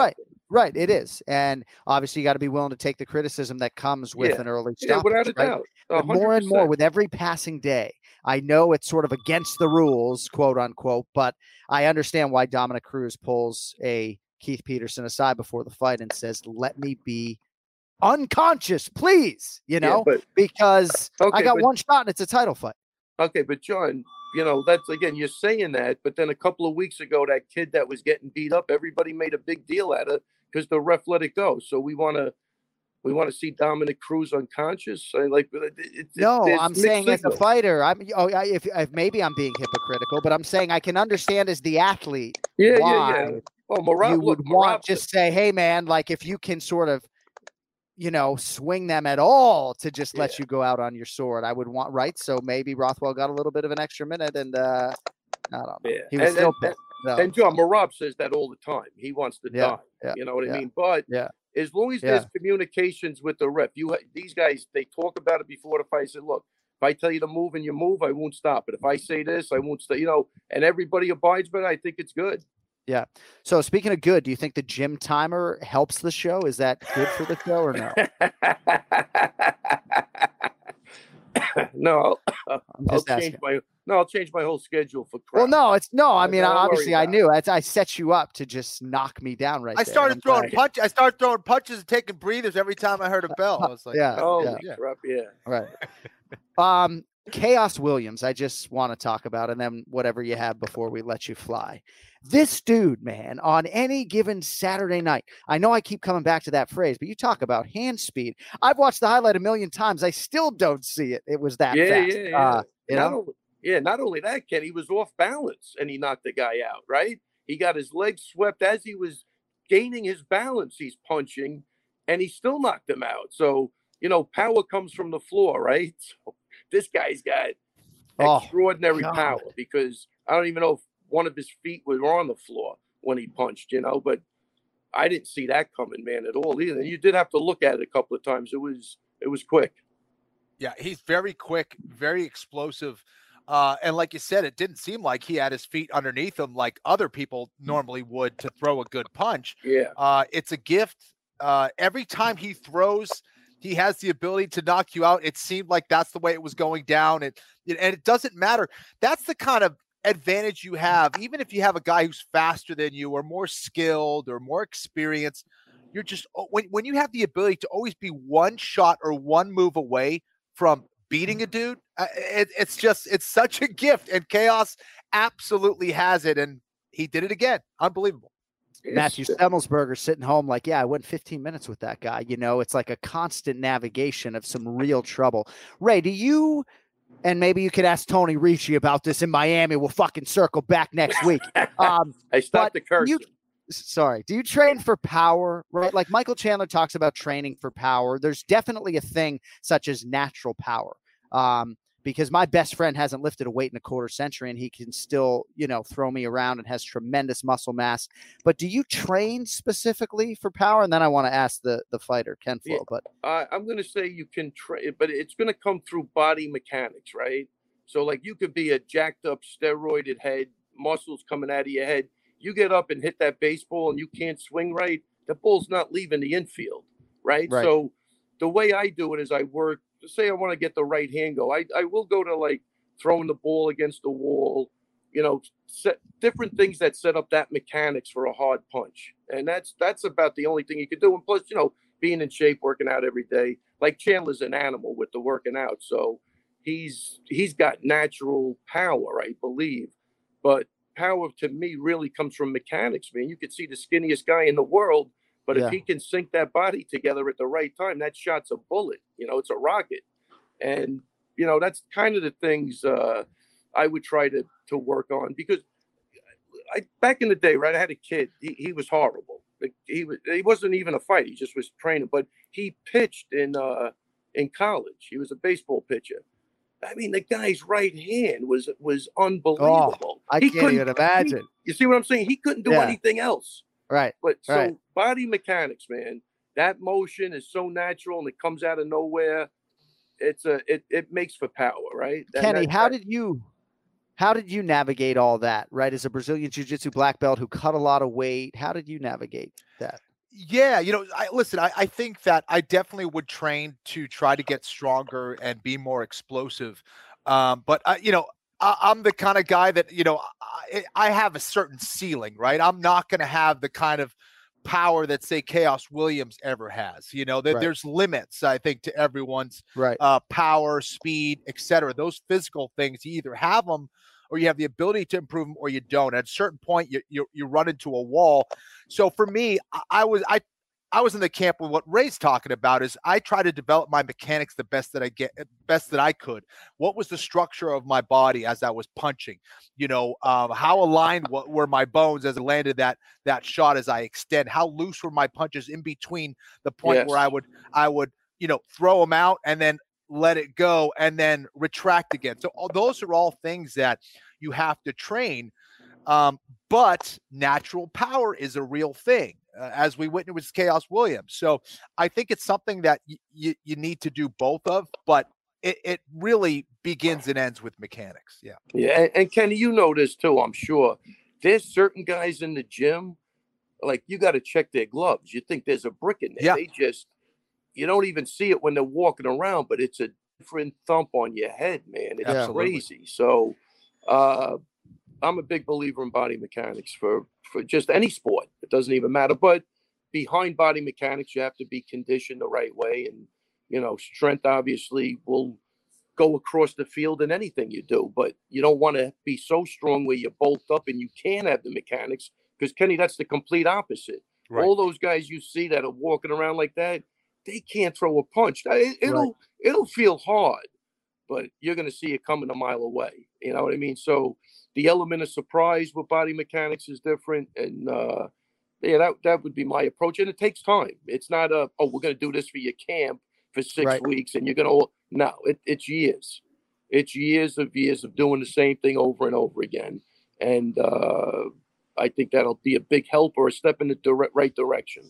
Right, it is. And obviously you got to be willing to take the criticism that comes with Yeah. an early Yeah, stoppage. without a right? doubt. But more and more with every passing day, I know it's sort of against the rules, quote unquote, but I understand why Dominic Cruz pulls a Keith Peterson aside before the fight and says, let me be unconscious, please, you know, Yeah, but, because okay, I got but, one shot and it's a title fight. Okay, but John, you know, that's again, you're saying that, but then a couple of weeks ago, that kid that was getting beat up, everybody made a big deal out of because the ref let it go. So we want to, we want to see Dominic Cruz unconscious. I like, it, it, no, it, I'm saying signals. As a fighter, I'm, oh, if, if maybe I'm being hypocritical, but I'm saying I can understand as the athlete. Yeah, why yeah, yeah. Oh, Marab, you look, would Marab, want just say, hey man, like if you can sort of, you know, swing them at all to just let yeah. you go out on your sword. I would want, right? So maybe Rothwell got a little bit of an extra minute and uh, I don't know. Yeah. He was and, still and, no. and John Marab says that all the time. He wants to yeah. die. Yeah. You know what yeah. I mean? But yeah. as long as yeah. there's communications with the ref, you these guys, they talk about it before the fight. I said, look, if I tell you to move and you move, I won't stop it. If I say this, I won't stay, you know, and everybody abides by it. I think it's good. Yeah. So speaking of good, do you think the gym timer helps the show? Is that good for the show or no? no, I'll, I'll change asking. my no, I'll change my whole schedule for crap. Well, no, it's no. I mean, Don't obviously, I knew I, I set you up to just knock me down right I there. started throwing glad. punches. I started throwing punches and taking breathers every time I heard a bell. I was like, yeah, oh, yeah. yeah. Crap, yeah. Right. Um, Chaos Williams, I just want to talk about, and then whatever you have before we let you fly. This dude, man, on any given Saturday night, I know I keep coming back to that phrase, but you talk about hand speed. I've watched the highlight a million times. I still don't see it. It was that yeah, fast. Yeah, yeah, uh, you not know? only, yeah. Not only that, Ken, he was off balance and he knocked the guy out. Right? He got his legs swept as he was gaining his balance. He's punching, and he still knocked him out. So you know, power comes from the floor, right? So this guy's got oh, extraordinary God. power because I don't even know if one of his feet was on the floor when he punched, you know, but I didn't see that coming, man, at all either. You did have to look at it a couple of times. It was, it was quick. Yeah. He's very quick, very explosive. Uh, and like you said, it didn't seem like he had his feet underneath him like other people normally would to throw a good punch. Yeah. Uh, it's a gift. Uh, every time he throws, he has the ability to knock you out. It seemed like that's the way it was going down. And, and it doesn't matter. That's the kind of advantage you have. Even if you have a guy who's faster than you or more skilled or more experienced, you're just, when, when you have the ability to always be one shot or one move away from beating a dude, it, it's just, it's such a gift. And Chaos absolutely has it. And he did it again. Unbelievable. Matthew Semmelsberger sitting home like, yeah, I went fifteen minutes with that guy. You know, it's like a constant navigation of some real trouble. Ray, do you, and maybe you could ask Tony Ricci about this in Miami. We'll fucking circle back next week. Um, I stopped the curse. Sorry. Do you train for power, right? Like Michael Chandler talks about training for power. There's definitely a thing such as natural power. Um, because my best friend hasn't lifted a weight in a quarter century and he can still, you know, throw me around and has tremendous muscle mass. But do you train specifically for power? And then I want to ask the, the fighter, Ken Flo. Yeah, but uh, I'm going to say you can train, but it's going to come through body mechanics, right? So like you could be a jacked up steroided head, muscles coming out of your head. You get up and hit that baseball and you can't swing right. The ball's not leaving the infield, right? Right. So the way I do it is I work, say I want to get the right hand go. I, I will go to like throwing the ball against the wall, you know, set different things that set up that mechanics for a hard punch. And that's, that's about the only thing you can do. And plus, you know, being in shape, working out every day, like Chandler's an animal with the working out. So he's, he's got natural power, I believe, but power to me really comes from mechanics, man. You could see the skinniest guy in the world, but Yeah. if he can sync that body together at the right time, that shot's a bullet. You know, it's a rocket. And, you know, that's kind of the things uh, I would try to to work on. Because I, back in the day, right, I had a kid. He, he was horrible. He, was, he wasn't even a fight. He just was training. But he pitched in uh, in college. He was a baseball pitcher. I mean, the guy's right hand was was unbelievable. Oh, I he can't even imagine. He, you see what I'm saying? He couldn't do Yeah. anything else. Right. But so right. body mechanics, man, that motion is so natural and it comes out of nowhere. It's a it it makes for power, right? And Kenny, that- how that- did you how did you navigate all that, right? As a Brazilian Jiu-Jitsu black belt who cut a lot of weight, how did you navigate that? Yeah, you know, I listen, I, I think that I definitely would train to try to get stronger and be more explosive. Um, but I, you know, I, I'm the kind of guy that, you know, I, I have a certain ceiling, right? I'm not going to have the kind of power that, say, Chaos Williams ever has. You know, there, Right. there's limits, I think, to everyone's Right. uh, power, speed, et cetera. Those physical things, you either have them or you have the ability to improve them or you don't. At a certain point, you you, you run into a wall. So for me, I, I was I I was in the camp of what Ray's talking about. Is I try to develop my mechanics the best that I get, best that I could. What was the structure of my body as I was punching? You know, um, how aligned w- were my bones as I landed that that shot as I extend? How loose were my punches in between the point Yes. where I would I would you know throw them out and then let it go and then retract again. So all, those are all things that you have to train. Um, but natural power is a real thing, uh, as we witnessed with Chaos Williams. So I think it's something that y- y- you need to do both of, but it, it really begins and ends with mechanics. Yeah. Yeah, and, and Kenny, you know this too, I'm sure. There's certain guys in the gym, like you got to check their gloves. You think there's a brick in there. Yeah. They just, you don't even see it when they're walking around, but it's a different thump on your head, man. It's Absolutely. crazy. So uh, I'm a big believer in body mechanics for, for just any sport. It doesn't even matter. But behind body mechanics, you have to be conditioned the right way. And, you know, strength obviously will go across the field in anything you do. But you don't want to be so strong where you bolt up and you can have the mechanics. Because, Kenny, that's the complete opposite. Right. All those guys you see that are walking around like that, they can't throw a punch. It, it'll Right. it'll feel hard, but you're going to see it coming a mile away. You know what I mean? So the element of surprise with body mechanics is different. And, uh, yeah, that, that would be my approach. And it takes time. It's not a, oh, we're going to do this for your camp for six Right. weeks and you're going to, no, it, it's years. It's years of years of doing the same thing over and over again. And uh, I think that'll be a big help or a step in the dire- right direction.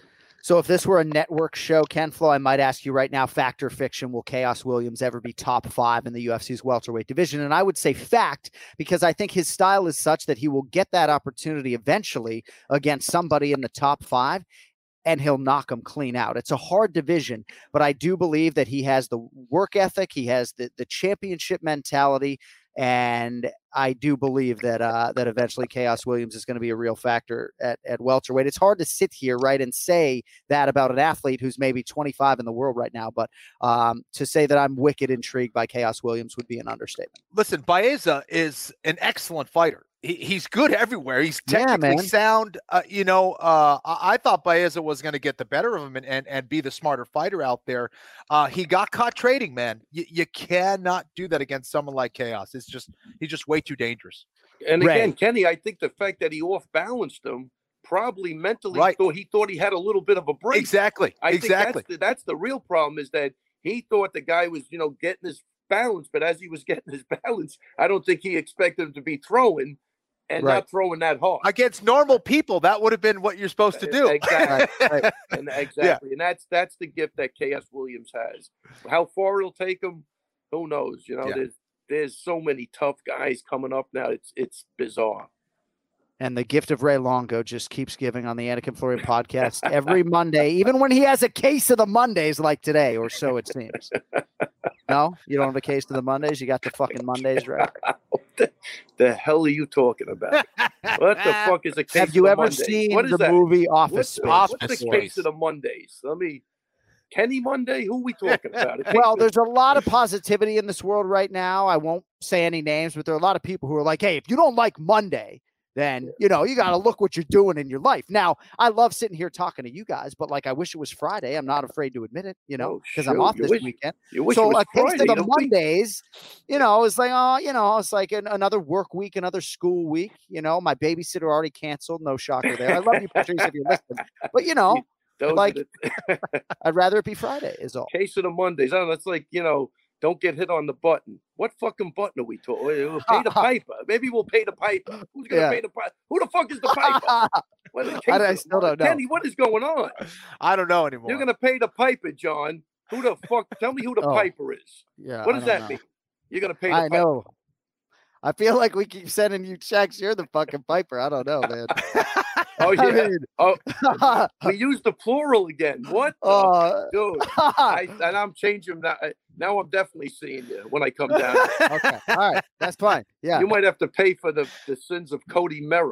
So if this were a network show, Ken Flo, I might ask you right now, fact or fiction, will Chaos Williams ever be top five in the U F C's welterweight division? And I would say fact, because I think his style is such that he will get that opportunity eventually against somebody in the top five, and he'll knock them clean out. It's a hard division, but I do believe that he has the work ethic, he has the, the championship mentality, and I do believe that uh, that eventually Chaos Williams is going to be a real factor at, at welterweight. It's hard to sit here, right, and say that about an athlete who's maybe twenty-five in the world right now, but um, to say that I'm wicked intrigued by Chaos Williams would be an understatement. Listen, Baeza is an excellent fighter. He, he's good everywhere. He's Yeah, technically man. sound. Uh, you know, uh, I, I thought Baeza was going to get the better of him and, and, and be the smarter fighter out there. Uh, he got caught trading, man. You, you cannot do that against someone like Chaos. It's just, he's just way too dangerous. And Ray. again, Kenny, I think the fact that he off balanced him probably mentally Right. thought he thought he had a little bit of a break. Exactly. I exactly. think that's the, that's the real problem is that he thought the guy was, you know, getting his balance, but as he was getting his balance, I don't think he expected him to be throwing and Right. not throwing that hard. Against normal people, that would have been what you're supposed to do. Exactly. Right, right. And exactly. And that's that's the gift that Chaos Williams has. How far it'll take him, who knows? You know, Yeah. there's there's so many tough guys coming up now. It's it's bizarre. And the gift of Ray Longo just keeps giving on the Anakin Florian podcast every Monday, even when he has a case of the Mondays like today, or so it seems. No, you don't have a case of the Mondays. You got the fucking Mondays, right? the, the hell are you talking about? What the fuck is a case Have you of the ever Mondays? seen What is the that? movie Office What's, Space? the, what's Office the case Space. of the Mondays? Let me. Kenny Monday? Who are we talking about? A case Well, of- there's a lot of positivity in this world right now. I won't say any names, but there are a lot of people who are like, hey, if you don't like Monday, then, you know, you got to look what you're doing in your life. Now, I love sitting here talking to you guys, but like, I wish it was Friday. I'm not afraid to admit it, you know, Oh, because I'm shoot. off You this wish- weekend. you wish So it was a case Friday. of the It'll be- Mondays, you know, it's like, oh, you know, it's like an, another work week, another school week. You know, my babysitter already canceled. No shocker there. I love you, Patrice, if you're listening. But, you know, Those are like, the I'd rather it be Friday is all. case of the Mondays. I don't know. It's like, you know, don't get hit on the button. What fucking button are we talking? We'll pay the piper. Maybe we'll pay the piper. Who's gonna Yeah. pay the piper? Who the fuck is the piper? What is the case I, of I the still don't know. Kenny, what is going on? I don't know anymore. You're gonna pay the piper, John. Who the fuck? Tell me who the Oh. piper is. Yeah, What I does don't that know. mean? You're gonna pay the I piper. know. I feel like we keep sending you checks. You're the fucking piper. I don't know, man. Oh yeah. I mean, oh, we used the plural again. What, the- Uh, dude? I, and I'm changing that. Now I'm definitely seeing you when I come down. okay, all right, that's fine. Yeah, You might have to pay for the, the sins of Cody Merrow.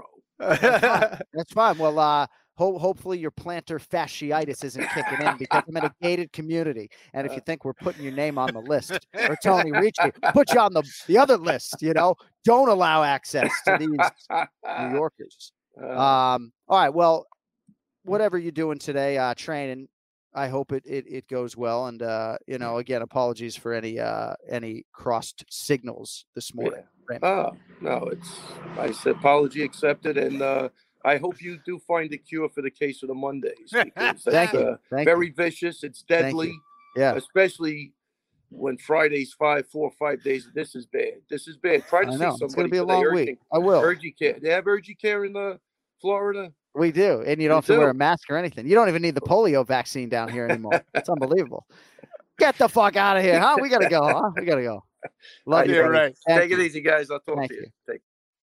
that's fine. Well, uh, ho- hopefully your plantar fasciitis isn't kicking in because I'm in a gated community, and if you think we're putting your name on the list or Tony Ricci, put you on the the other list. You know, don't allow access to these New Yorkers. Um, all right. Well, whatever you're doing today, uh, training, I hope it, it, it goes well. And, uh, you know, again, apologies for any, uh, any crossed signals this morning. Yeah. Oh, no, it's, I said apology accepted. And, uh, I hope you do find a cure for the case of the Mondays. Because Thank that's, you. uh, Thank very you. vicious. It's Thank deadly. you. Yeah. Especially when Friday's five, four or five days. This is bad. This is bad. Try to I see know. somebody. It's going to be a today. long Urgent- week. I will. Urgent care. They have urgent care in uh, Florida. We do. And you don't We have to wear do. a mask or anything. You don't even need the polio vaccine down here anymore. It's unbelievable. Get the fuck out of here, huh? We got to go, huh? We got to go. Love you, Yeah, buddy. right. Thank Take you. it easy, guys. I'll talk Thank to you. you. Take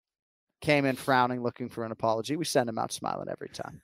Came in frowning, looking for an apology. We send him out smiling every time.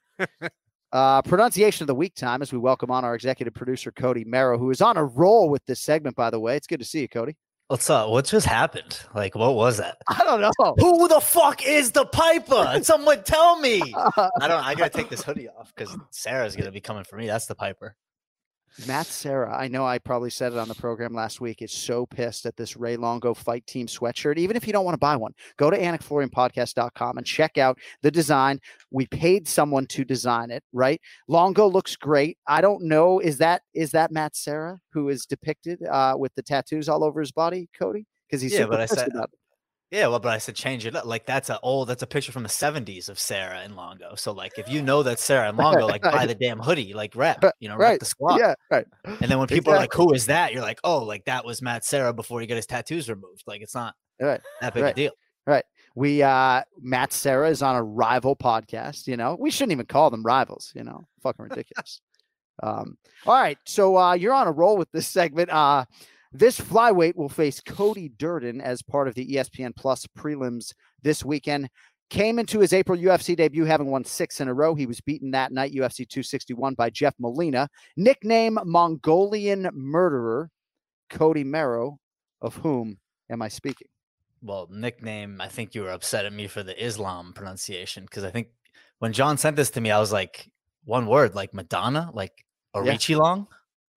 uh, pronunciation of the week time as we welcome on our executive producer, Cody Merrow, who is on a roll with this segment, by the way. It's good to see you, Cody. What's up? What just happened? Like, what was that? I don't know. Who the fuck is the Piper? Someone tell me. I don't. I gotta take this hoodie off because Sarah's gonna be coming for me. That's the Piper. Matt Serra, I know I probably said it on the program last week, is so pissed at this Ray Longo Fight Team sweatshirt. Even if you don't want to buy one, go to anik florian podcast dot com and check out the design. We paid someone to design it, right? Longo looks great. I don't know. Is that is that Matt Serra who is depicted uh, with the tattoos all over his body, Cody? Because he's Yeah, super but I pissed said- about it. Yeah, well, but I said change it up. Like that's a old. That's a picture from the seventies of Sarah and Longo. So like, if you know that Sarah and Longo, like buy the damn hoodie, like rep, you know, rep Right. the squad. Yeah, right. And then when people are like, "Who is that?" You're like, "Oh, like that was Matt Serra before he got his tattoos removed." Like it's not Right. that big right. a deal. Right. We uh Matt Serra is on a rival podcast, you know. We shouldn't even call them rivals, you know. Fucking ridiculous. um all right. So uh you're on a roll with this segment. Uh this flyweight will face Cody Durden as part of the E S P N Plus prelims this weekend. Came into his April U F C debut having won six in a row. He was beaten that night, U F C two sixty-one, by Jeff Molina, nickname Mongolian Murderer, Cody Merrow. Of whom am I speaking? Well, nickname. I think you were upset at me for the Islam pronunciation because I think when John sent this to me, I was like, one word, like Madonna, like Orichi Long.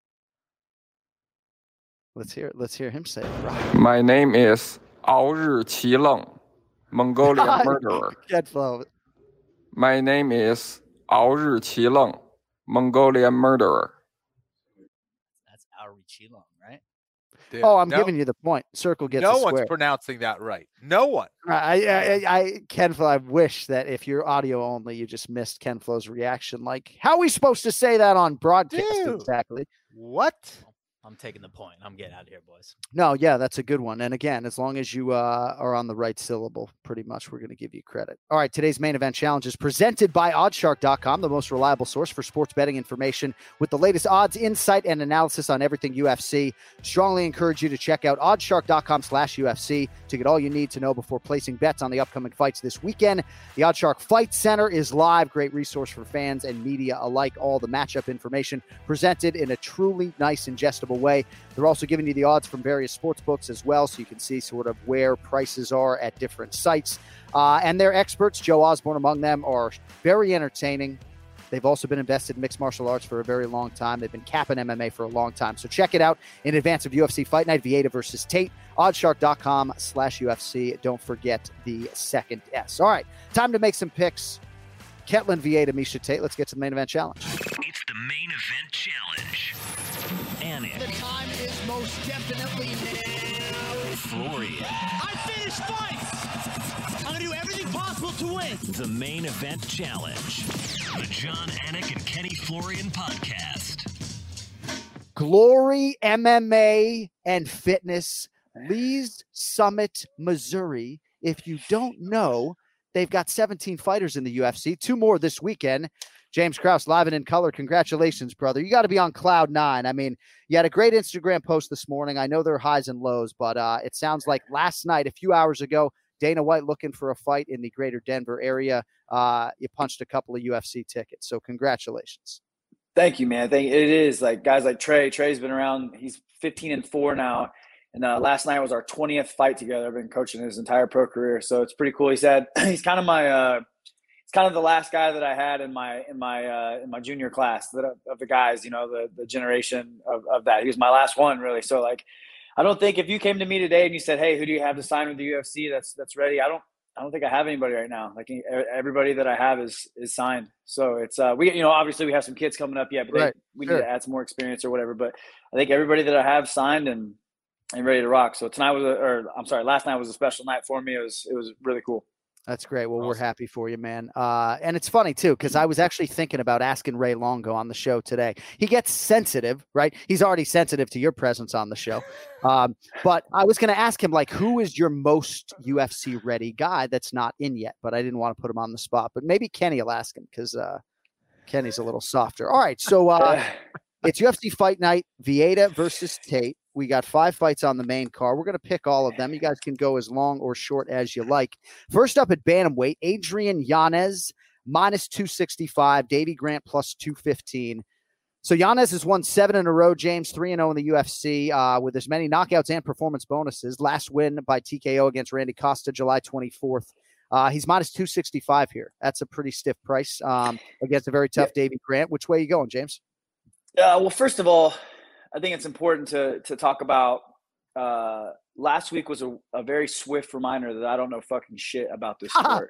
Let's hear let's hear him say it. My name is Ao Ri Qi Leng, Mongolian murderer. Get flow. My name is Ao Ri Qi Leng, Mongolian murderer. That's Orichi Long, right? Dude, Oh, I'm no- giving you the point. Circle gets No a one's square. pronouncing that right. No one. I, I, I, I, Ken Flo, I wish that if you're audio only, you just missed Ken Flo's reaction. Like, how are we supposed to say that on broadcast Dude. exactly? What? I'm taking the point. I'm getting out of here, boys. No, yeah, that's a good one. And again, as long as you uh, are on the right syllable, pretty much we're going to give you credit. All right, today's main event challenge is presented by oddshark dot com, the most reliable source for sports betting information with the latest odds, insight, and analysis on everything U F C. Strongly encourage you to check out oddshark dot com slash U F C to get all you need to know before placing bets on the upcoming fights this weekend. The Oddshark Fight Center is live. Great resource for fans and media alike. All the matchup information presented in a truly nice, ingestible way. They're also giving you the odds from various sports books as well, so you can see sort of where prices are at different sites. Uh, and their experts, Joe Osborne among them, are very entertaining. They've also been invested in mixed martial arts for a very long time. They've been capping M M A for a long time. So check it out in advance of U F C Fight Night, Vieta versus Tate. oddshark dot com slash U F C. Don't forget the second S. All right, time to make some picks. Ketlin Vieta, Misha Tate. Let's get to the main event challenge. It's the main event challenge. Anik. The time is most definitely now. Florian. I finished fights. I'm gonna do everything possible to win. The main event challenge. The John Anik and Kenny Florian podcast. Glory M M A and Fitness, Lee's Summit, Missouri. If you don't know, they've got seventeen fighters in the U F C, two more this weekend. James Krause, live and in color. Congratulations, brother. You got to be on cloud nine. I mean, you had a great Instagram post this morning. I know there are highs and lows, but uh, it sounds like last night, a few hours ago, Dana White looking for a fight in the greater Denver area. Uh, you punched a couple of U F C tickets, so congratulations. Thank you, man. I think it is like guys like Trey. Trey's been around. He's fifteen and four now. And uh, last night was our twentieth fight together. I've been coaching his entire pro career, so it's pretty cool. He said he's kind of my, uh, he's kind of the last guy that I had in my in my uh, in my junior class that, of the guys, you know, the the generation of, of that. He was my last one, really. So like, I don't think if you came to me today and you said, "Hey, who do you have to sign with the U F C that's that's ready?" I don't I don't think I have anybody right now. Like everybody that I have is is signed. So it's uh, we you know obviously we have some kids coming up yet, but right. they, we sure. need to add some more experience or whatever. But I think everybody that I have signed and. and ready to rock. So tonight was, a, or I'm sorry, last night was a special night for me. It was, it was really cool. That's great. Well, awesome. We're happy for you, man. Uh, and it's funny too, because I was actually thinking about asking Ray Longo on the show today. He gets sensitive, right? He's already sensitive to your presence on the show. Um, but I was going to ask him, like, who is your most U F C ready guy that's not in yet? But I didn't want to put him on the spot. But maybe Kenny will ask him because uh, Kenny's a little softer. All right. So uh, it's U F C Fight Night, Vieira versus Tate. We got five fights on the main card. We're going to pick all of them. You guys can go as long or short as you like. First up at bantamweight, Adrian Yanez, minus two sixty-five, Davey Grant plus two fifteen. So Yanez has won seven in a row, James, three and oh in the U F C uh, with as many knockouts and performance bonuses. Last win by T K O against Randy Costa, July twenty-fourth. Uh, he's minus two sixty-five here. That's a pretty stiff price um, against a very tough yeah. Davey Grant. Which way are you going, James? Uh, well, first of all, I think it's important to to talk about uh, last week was a, a very swift reminder that I don't know fucking shit about this sport.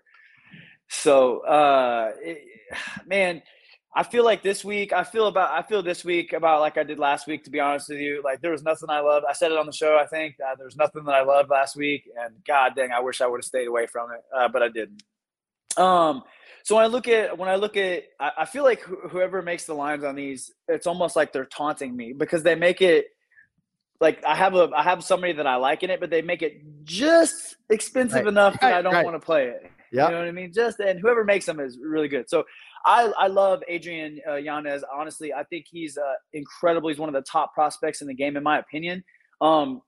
so, uh, it, man, I feel like this week, I feel about, I feel this week about like I did last week, to be honest with you. Like there was nothing I loved. I said it on the show, I think. Uh, there was nothing that I loved last week. And God dang, I wish I would have stayed away from it, uh, but I didn't. Um, So when I look at when I look at, I, I feel like wh- whoever makes the lines on these, it's almost like they're taunting me because they make it like I have a I have somebody that I like in it, but they make it just expensive right. enough that right, I don't right. want to play it. Yep. You know what I mean? Just and whoever makes them is really good. So I I love Adrian uh, Yanez. Honestly, I think he's uh, incredible. He's one of the top prospects in the game, in my opinion. Um,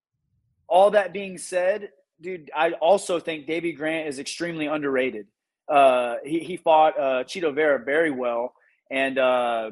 all that being said, dude, I also think Davey Grant is extremely underrated. Uh, he, he fought uh, Chito Vera very well, and uh,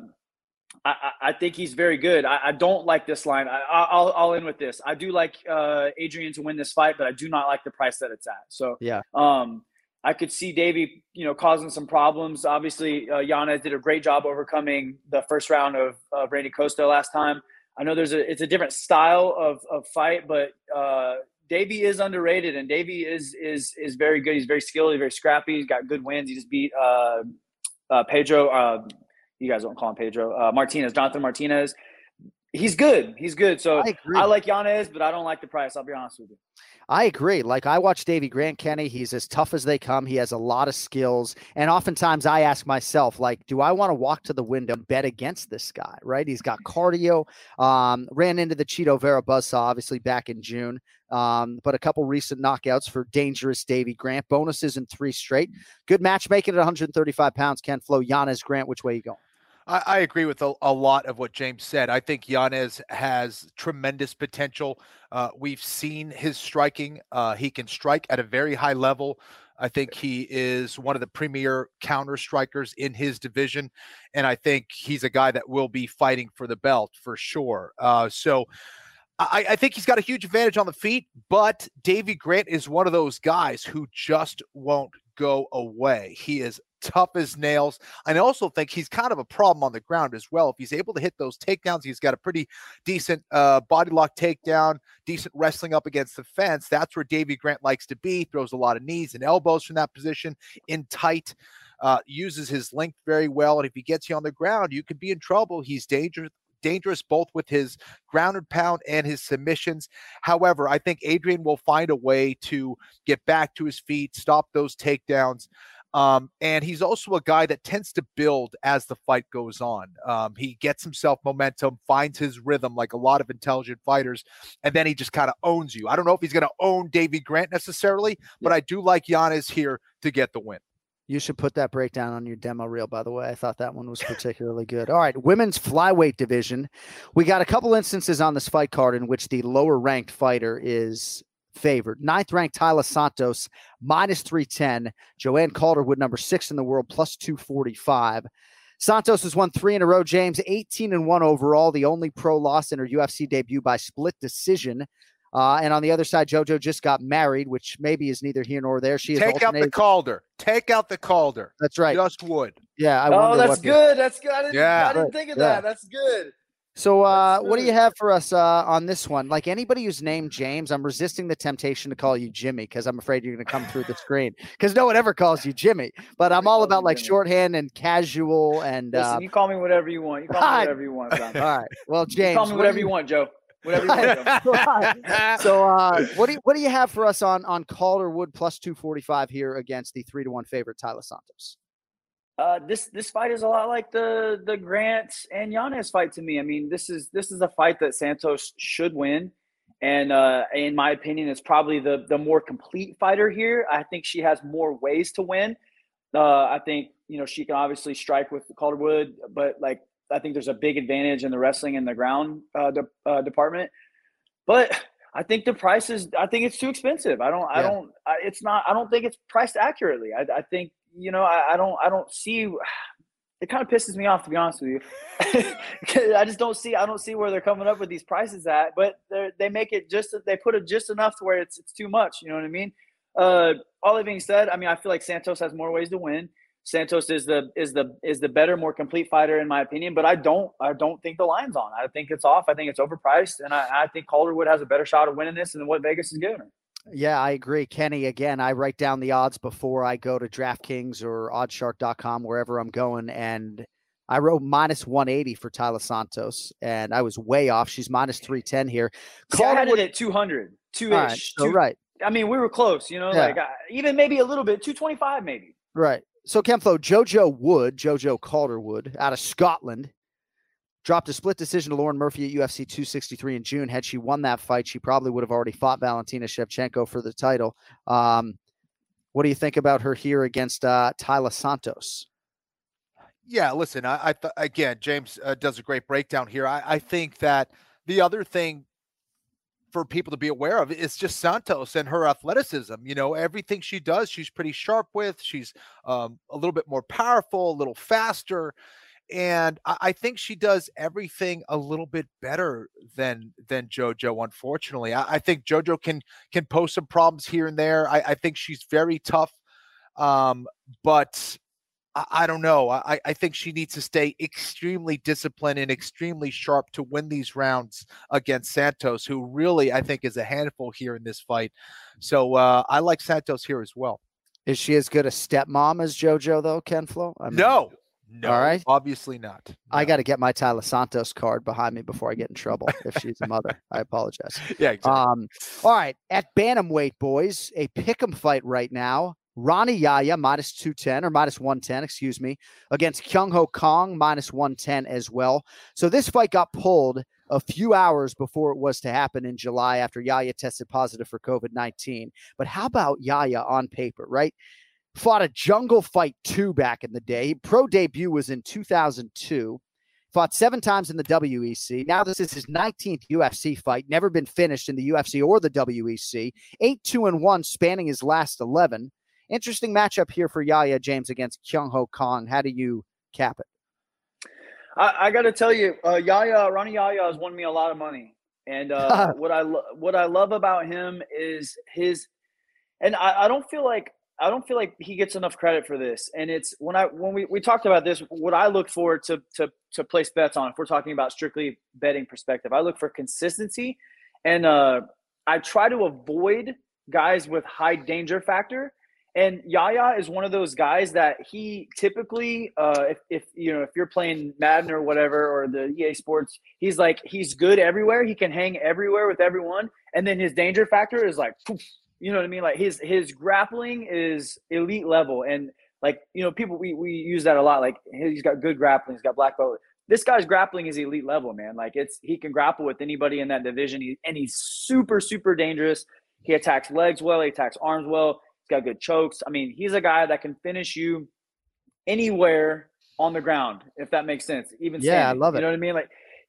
I, I think he's very good. I, I don't like this line. I, I'll, I'll end with this. I do like uh, Adrian to win this fight, but I do not like the price that it's at. So yeah, um, I could see Davey, you know, causing some problems. Obviously, uh, Yanez did a great job overcoming the first round of uh, Randy Costa last time. I know there's a it's a different style of of fight, but uh, Davey is underrated, and Davey is is is very good. He's very skilled. He's very scrappy. He's got good wins. He just beat uh, uh, Pedro. Uh, you guys don't call him Pedro. Uh, Martinez, Jonathan Martinez. He's good. He's good. So I, I like Yanez, but I don't like the price. I'll be honest with you. I agree. Like I watch Davey Grant, Kenny. He's as tough as they come. He has a lot of skills. And oftentimes I ask myself, like, do I want to walk to the window, bet against this guy, right? He's got cardio, um, ran into the Chito Vera buzzsaw, obviously back in June. Um, but a couple recent knockouts for dangerous Davey Grant. Bonuses in three straight. Good matchmaking at one thirty-five pounds. Ken Flo, Yanez Grant, which way you going? I, I agree with a, a lot of what James said. I think Yanez has tremendous potential. Uh, we've seen his striking. Uh, he can strike at a very high level. I think he is one of the premier counter strikers in his division. And I think he's a guy that will be fighting for the belt for sure. Uh, so I, I think he's got a huge advantage on the feet, but Davey Grant is one of those guys who just won't go away. He is tough as nails. And I also think he's kind of a problem on the ground as well. If he's able to hit those takedowns, he's got a pretty decent uh, body lock takedown, decent wrestling up against the fence. That's where Davey Grant likes to be. Throws a lot of knees and elbows from that position in tight, uh, uses his length very well. And if he gets you on the ground, you could be in trouble. He's dangerous. dangerous both with his grounded pound and his submissions. However, I think Adrian will find a way to get back to his feet, stop those takedowns. Um, and he's also a guy that tends to build as the fight goes on. Um, he gets himself momentum, finds his rhythm like a lot of intelligent fighters, and then he just kind of owns you. I don't know if he's going to own Davey Grant necessarily, but I do like Yanez here to get the win. You should put that breakdown on your demo reel, by the way. I thought that one was particularly good. All right, women's flyweight division. We got a couple instances on this fight card in which the lower ranked fighter is favored. Ninth ranked Tyler Santos, minus three ten. Joanne Calderwood, number six in the world, plus two forty-five. Santos has won three in a row, James, eighteen and one overall, the only pro loss in her U F C debut by split decision. Uh, and on the other side, JoJo just got married, which maybe is neither here nor there. She is Take out the Calder. Take out the Calder. That's right. Just wood. Yeah. I oh, that's good. That's good. I didn't, yeah. I didn't think of yeah. that. That's good. So uh, what do you have for us uh, on this one? Like anybody who's named James, I'm resisting the temptation to call you Jimmy because I'm afraid you're going to come through the screen because no one ever calls you Jimmy. But I'm all about like Jimmy. Shorthand and casual. And Listen, uh, you call me whatever you want. You call me whatever you want. John. All right. Well, James, you call me whatever you want, Joe. Whatever you want, Joe. So uh, what do you, what do you have for us on on Calderwood plus two forty-five here against the three to one favorite Tyler Santos? Uh, this this fight is a lot like the the Grant and Yanez fight to me. I mean, this is this is a fight that Santos should win, and uh, in my opinion, it's probably the the more complete fighter here. I think she has more ways to win. Uh, I think you know she can obviously strike with Calderwood, but like I think there's a big advantage in the wrestling and the ground uh, de- uh, department. But I think the price is. I think it's too expensive. I don't. Yeah. I don't. I, it's not. I don't think it's priced accurately. I, I think. You know, I, I don't, I don't see. It kind of pisses me off, to be honest with you. I just don't see, I don't see where they're coming up with these prices at. But they they make it just, they put it just enough to where it's it's too much. You know what I mean? Uh, all that being said, I mean, I feel like Santos has more ways to win. Santos is the is the is the better, more complete fighter in my opinion. But I don't, I don't think the line's on. I think it's off. I think it's overpriced, and I, I think Calderwood has a better shot of winning this than what Vegas is giving her. Yeah, I agree. Kenny, again, I write down the odds before I go to DraftKings or oddshark dot com, wherever I'm going. And I wrote minus one eighty for Tyler Santos, and I was way off. She's minus three ten here. See, I had it at two hundred, two-ish. Right, so two, right. I mean, we were close, you know, yeah. like uh, even maybe a little bit, two twenty-five maybe. Right. So, Kenflo, JoJo Wood, JoJo Calderwood, out of Scotland, dropped a split decision to Lauren Murphy at U F C two sixty-three in June. Had she won that fight, she probably would have already fought Valentina Shevchenko for the title. Um, what do you think about her here against uh, Tyler Santos? Yeah, listen, I, I th- again, James uh, does a great breakdown here. I, I think that the other thing for people to be aware of is just Santos and her athleticism. You know, everything she does, she's pretty sharp with. She's um, a little bit more powerful, a little faster. And I think she does everything a little bit better than than JoJo. Unfortunately, I, I think JoJo can can pose some problems here and there. I, I think she's very tough, um, but I, I don't know. I, I think she needs to stay extremely disciplined and extremely sharp to win these rounds against Santos, who really I think is a handful here in this fight. So uh, I like Santos here as well. Is she as good a stepmom as JoJo though, Kenflo? I mean, no. No, all right. Obviously not. No. I got to get my Tyler Santos card behind me before I get in trouble if she's a mother. I apologize. Yeah, exactly. Um, all right. At bantamweight, boys, a pick'em fight right now. Rani Yahya, minus two ten or minus one ten, excuse me, against Kyung Ho Kong, minus one ten as well. So this fight got pulled a few hours before it was to happen in July after Yahya tested positive for COVID nineteen. But how about Yahya on paper, right? Fought a Jungle Fight two back in the day. Pro debut was in two thousand two. Fought seven times in the W E C. Now this is his nineteenth U F C fight. Never been finished in the U F C or the W E C. eight two and one spanning his last eleven. Interesting matchup here for Yahya, James, against Kyung Ho Kong. How do you cap it? I, I got to tell you, uh, Yahya, Rani Yahya has won me a lot of money. And uh, what I lo- what I love about him is his – and I, I don't feel like – I don't feel like he gets enough credit for this. And it's when I when we, we talked about this, what I look for to to to place bets on, if we're talking about strictly betting perspective, I look for consistency. And uh, I try to avoid guys with high danger factor. And Yahya is one of those guys that he typically, uh, if, if you know, if you're playing Madden or whatever, or the E A Sports, he's like, he's good everywhere. He can hang everywhere with everyone. And then his danger factor is like, poof. You know what I mean? Like his his grappling is elite level, and like you know, people we, we use that a lot. Like he's got good grappling, he's got black belt. This guy's grappling is elite level, man. Like it's he can grapple with anybody in that division, he, and he's super super dangerous. He attacks legs well, he attacks arms well. He's got good chokes. I mean, he's a guy that can finish you anywhere on the ground, if that makes sense. Even yeah, standing, I love it. You know what I mean? Like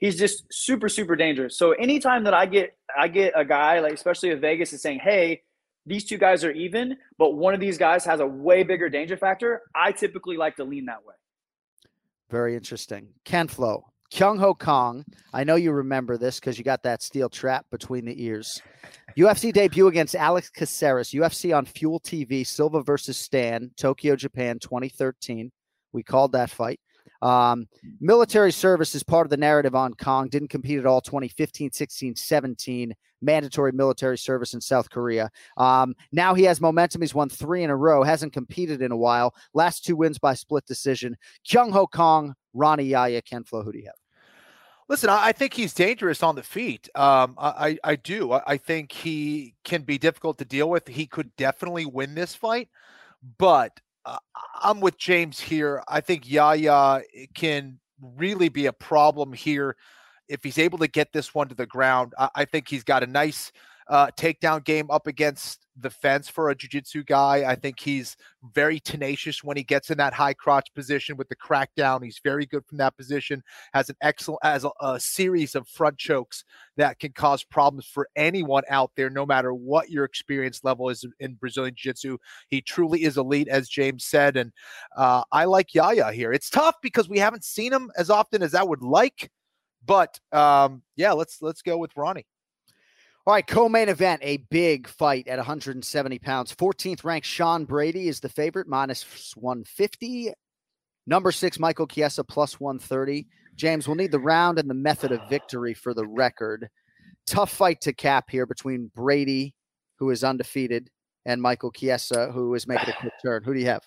He's just super, super dangerous. So anytime that I get I get a guy, like especially if Vegas is saying, hey, these two guys are even, but one of these guys has a way bigger danger factor, I typically like to lean that way. Very interesting. Ken Flo, Kyung Ho Kong. I know you remember this because you got that steel trap between the ears. U F C debut against Alex Caceres, U F C on Fuel T V, Silva versus Stan, Tokyo, Japan, twenty thirteen. We called that fight. Um, military service is part of the narrative on Kong. Didn't compete at all twenty fifteen, sixteen, seventeen. Mandatory military service in South Korea. Um, now he has momentum. He's won three in a row. Hasn't competed in a while. Last two wins by split decision. Kyung Ho Kong, Ronnie Yaya, Ken Flo. Who do you have? Listen, I think he's dangerous on the feet. Um, I, I do. I think he can be difficult to deal with. He could definitely win this fight, but uh, I'm with James here. I think Yaya can really be a problem here if he's able to get this one to the ground. I, I think he's got a nice uh, takedown game up against the fence for a jiu-jitsu guy. I think he's very tenacious when he gets in that high crotch position with the crackdown. He's very good from that position, has an excellent, has a, a series of front chokes that can cause problems for anyone out there, no matter what your experience level is in Brazilian jiu-jitsu. He truly is elite, as James said. And uh, I like Yaya here. It's tough because we haven't seen him as often as I would like, but um, yeah, let's, let's go with Ronnie. All right, co-main event, a big fight at one hundred seventy pounds. fourteenth ranked Sean Brady is the favorite, minus one fifty. Number six, Michael Chiesa, plus one thirty. James, we'll need the round and the method of victory for the record. Tough fight to cap here between Brady, who is undefeated, and Michael Chiesa, who is making a quick turn. Who do you have?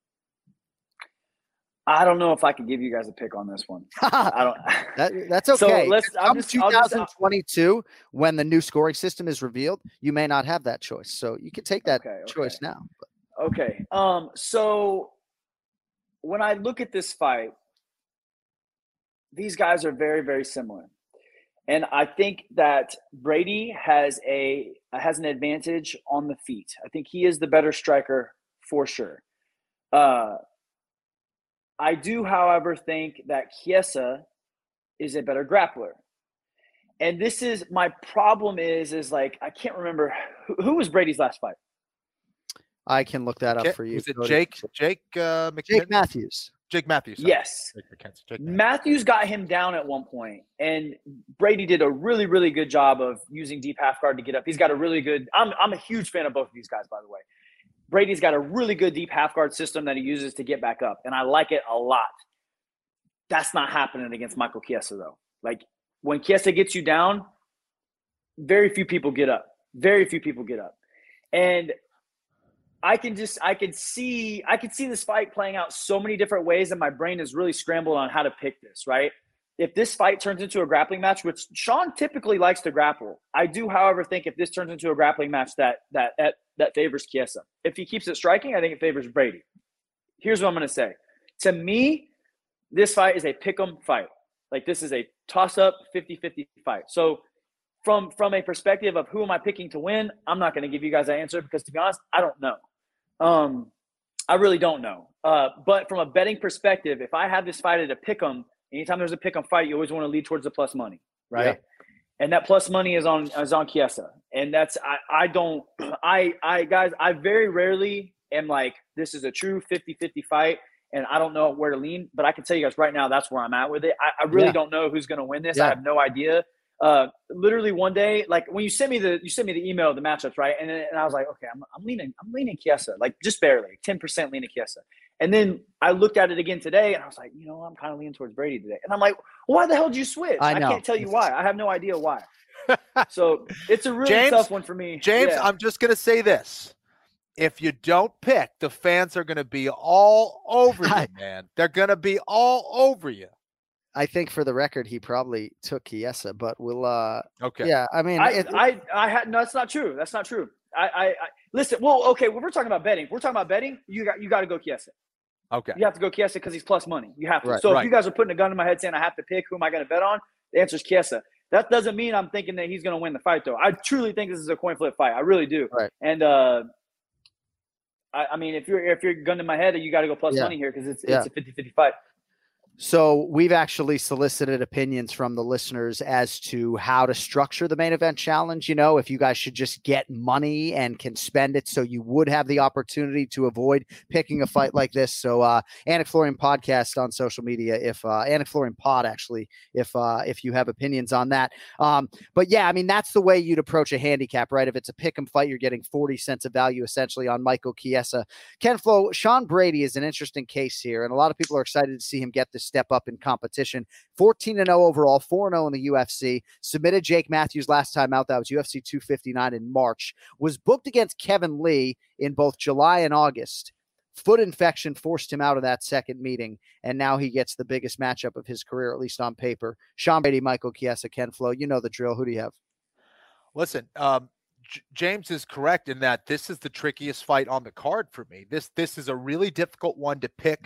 I don't know if I can give you guys a pick on this one. I don't. that, that's okay. So let's. I'm just, twenty twenty-two, just, when the new scoring system is revealed, you may not have that choice. So you can take that okay, okay. choice now. But. Okay. Um. So when I look at this fight, these guys are very, very similar, and I think that Brady has a has an advantage on the feet. I think he is the better striker for sure. Uh. I do, however, think that Chiesa is a better grappler. And this is my problem is, is like, I can't remember who, who was Brady's last fight. I can look that up Jake, for you. Was it Jake, Jake, uh, Jake Matthews? Jake Matthews. Sorry. Yes. Jake Jake Matthews. Matthews got him down at one point, and Brady did a really, really good job of using deep half guard to get up. He's got a really good, I'm, I'm a huge fan of both of these guys, by the way. Brady's got a really good deep half guard system that he uses to get back up, and I like it a lot. That's not happening against Michael Chiesa, though. Like, when Chiesa gets you down, very few people get up. Very few people get up. And I can just, I can see, I can see this fight playing out so many different ways, and my brain is really scrambled on how to pick this, right? If this fight turns into a grappling match, which Sean typically likes to grapple, I do, however, think if this turns into a grappling match that that that, that favors Chiesa. If he keeps it striking, I think it favors Brady. Here's what I'm going to say. To me, this fight is a pick'em fight. Like, this is a toss-up fifty-fifty fight. So from, from a perspective of who am I picking to win, I'm not going to give you guys an answer because, to be honest, I don't know. Um, I really don't know. Uh, but from a betting perspective, if I have this fight at a pick'em, anytime there's a pick'em fight, you always want to lead towards the plus money, right? Yeah. And that plus money is on is on Chiesa. And that's I I don't I I guys I very rarely am like, this is a true fifty-fifty fight and I don't know where to lean, but I can tell you guys right now that's where I'm at with it. I, I really yeah. don't know who's gonna win this. Yeah. I have no idea. Uh, literally one day, like when you sent me the you sent me the email of the matchups, right? And then, and I was like, okay, I'm I'm leaning I'm leaning Chiesa, like just barely, ten percent leaning Chiesa. And then I looked at it again today, and I was like, you know, I'm kind of leaning towards Brady today. And I'm like, why the hell did you switch? I, know. I can't tell you why. I have no idea why. So it's a really James, tough one for me. James, yeah. I'm just gonna say this: if you don't pick, the fans are gonna be all over you, man. They're gonna be all over you. I think for the record, he probably took Chiesa, but we'll. Uh, okay. Yeah, I mean, I, it, I, I had no. That's not true. That's not true. I, I, I listen. Well, okay. When we're talking about betting, we're talking about betting. You got, you got to go Chiesa. Okay. You have to go Chiesa because he's plus money. You have to. Right, so right. if you guys are putting a gun in my head saying I have to pick who am I going to bet on, the answer is Chiesa. That doesn't mean I'm thinking that he's going to win the fight, though. I truly think this is a coin flip fight. I really do. Right. And uh, I, I mean, if you're if you're gun in my head, you got to go plus yeah. money here because it's yeah. it's a fifty-fifty fight. So we've actually solicited opinions from the listeners as to how to structure the main event challenge. You know, if you guys should just get money and can spend it so you would have the opportunity to avoid picking a fight like this. So uh, Anik Florian podcast on social media, if uh, Anik Florian pod, actually, if uh, if you have opinions on that. Um, but yeah, I mean, that's the way you'd approach a handicap, right? If it's a pick 'em fight, you're getting forty cents of value essentially on Michael Chiesa. Ken Flo, Sean Brady is an interesting case here, and a lot of people are excited to see him get this step up in competition. fourteen and oh overall, four and oh in the U F C. Submitted Jake Matthews last time out. That was U F C two fifty-nine in March. Was booked against Kevin Lee in both July and August. Foot infection forced him out of that second meeting, and now he gets the biggest matchup of his career, at least on paper. Sean Brady, Michael Chiesa, Ken Flo, you know the drill. Who do you have? Listen, um, J- James is correct in that this is the trickiest fight on the card for me. This this is a really difficult one to pick.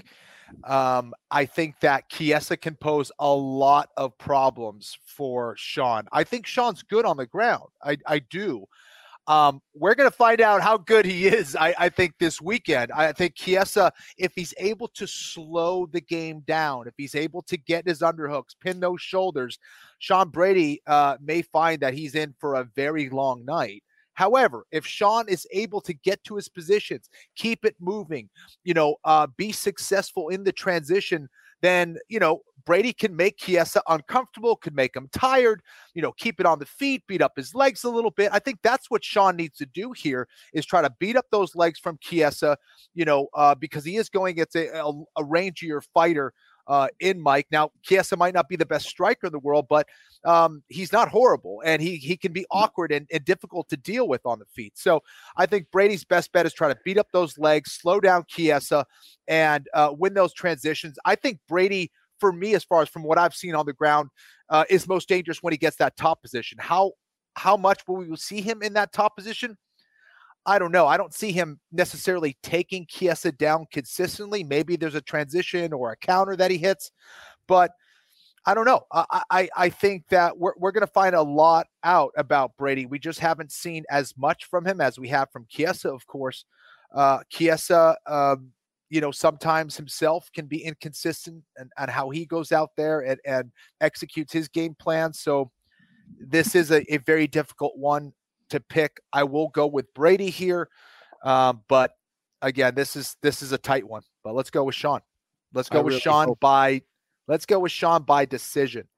Um, I think that Chiesa can pose a lot of problems for Sean. I think Sean's good on the ground. I, I do. Um, we're going to find out how good he is, I, I think, this weekend. I think Chiesa, if he's able to slow the game down, if he's able to get his underhooks, pin those shoulders, Sean Brady uh, may find that he's in for a very long night. However, if Sean is able to get to his positions, keep it moving, you know, uh, be successful in the transition, then, you know, Brady can make Chiesa uncomfortable, could make him tired, you know, keep it on the feet, beat up his legs a little bit. I think that's what Sean needs to do here, is try to beat up those legs from Chiesa, you know, uh, because he is going against a, a, a rangier fighter uh, in Mike. Now, Chiesa might not be the best striker in the world, but um, he's not horrible, and he he can be awkward and, and difficult to deal with on the feet. So I think Brady's best bet is try to beat up those legs, slow down Chiesa, and uh, win those transitions. I think Brady, for me, as far as from what I've seen on the ground, uh, is most dangerous when he gets that top position. How how much will we see him in that top position? I don't know. I don't see him necessarily taking Chiesa down consistently. Maybe there's a transition or a counter that he hits, but I don't know. I I, I think that we're we're going to find a lot out about Brady. We just haven't seen as much from him as we have from Chiesa, of course. Uh, Chiesa, um, you know, sometimes himself can be inconsistent and, and how he goes out there and, and executes his game plan. So this is a, a very difficult one to pick. I will go with Brady here. Um, but again, this is, this is a tight one, but let's go with Sean. Let's go I with really Sean hope. by, let's go with Sean by decision.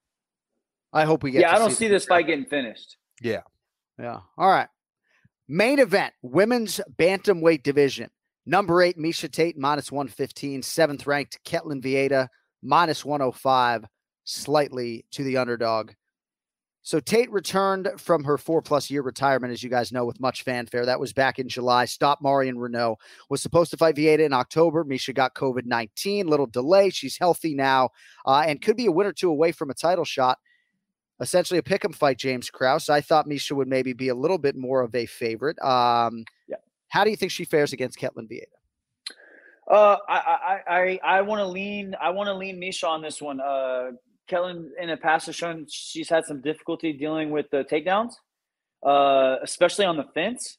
I hope we get, yeah, to I don't see see this fight getting finished. Yeah. Yeah. All right. Main event, women's bantamweight division. Number eight, Miesha Tate, minus one fifteen. Seventh ranked, Ketlin Vieira, minus one oh five, slightly to the underdog. So Tate returned from her four-plus year retirement, as you guys know, with much fanfare. That was back in July. Stopped Marion Renault. Was supposed to fight Vieira in October. Miesha got covid nineteen. Little delay. She's healthy now uh, and could be a win or two away from a title shot. Essentially a pick 'em fight, James Krause. I thought Miesha would maybe be a little bit more of a favorite. Um, yeah. How do you think she fares against Ketlin Vieira? Uh, I I I, I want to lean I want to lean Miesha on this one. Uh, Ketlin in the past has shown she's had some difficulty dealing with the takedowns, uh, especially on the fence.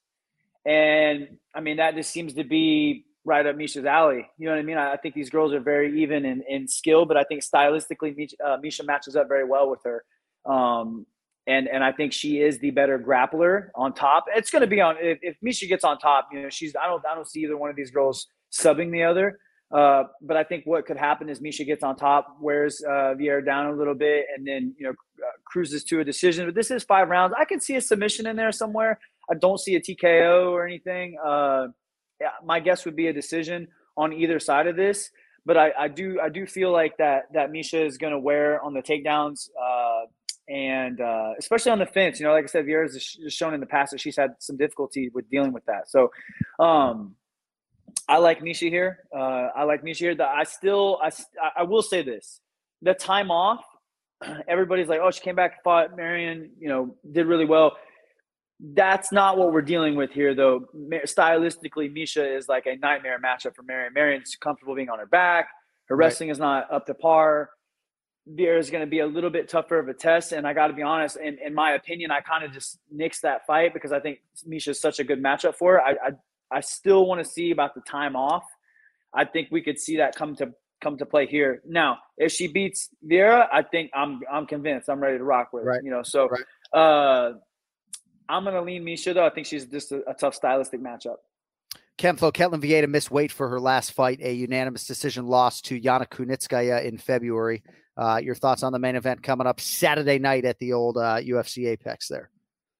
And I mean that just seems to be right up Miesha's alley. You know what I mean? I, I think these girls are very even in, in skill, but I think stylistically Miesha, uh, Miesha matches up very well with her. Um, and, and I think she is the better grappler on top. It's going to be on, if, if Miesha gets on top, you know, she's, I don't, I don't see either one of these girls subbing the other. Uh, but I think what could happen is Miesha gets on top, wears uh, Vieira down a little bit, and then, you know, uh, cruises to a decision. But this is five rounds. I can see a submission in there somewhere. I don't see a T K O or anything. Uh, yeah, my guess would be a decision on either side of this. But I, I do, I do feel like that that Miesha is going to wear on the takedowns. Uh, And uh, especially on the fence, you know, like I said, Vieira's just shown in the past that she's had some difficulty with dealing with that. So um, I like Miesha here. Uh, I like Miesha here. The, I still, I, I will say this. The time off, everybody's like, oh, she came back, fought Marion, you know, did really well. That's not what we're dealing with here, though. Stylistically, Miesha is like a nightmare matchup for Marion. Marion's comfortable being on her back. Her wrestling right. is not up to par. Vieira is going to be a little bit tougher of a test. And I got to be honest, in, in my opinion, I kind of just nixed that fight because I think Miesha is such a good matchup for her. I, I, I still want to see about the time off. I think we could see that come to come to play here. Now, if she beats Vieira, I think I'm I'm convinced. I'm ready to rock with it. Right. You know, so Right. uh, I'm gonna lean Misha though. I think she's just a, a tough stylistic matchup. Ken Flo, Ketlin Vieira missed weight for her last fight, a unanimous decision loss to Yana Kunitskaya in February. Uh, your thoughts on the main event coming up Saturday night at the old uh, U F C Apex there?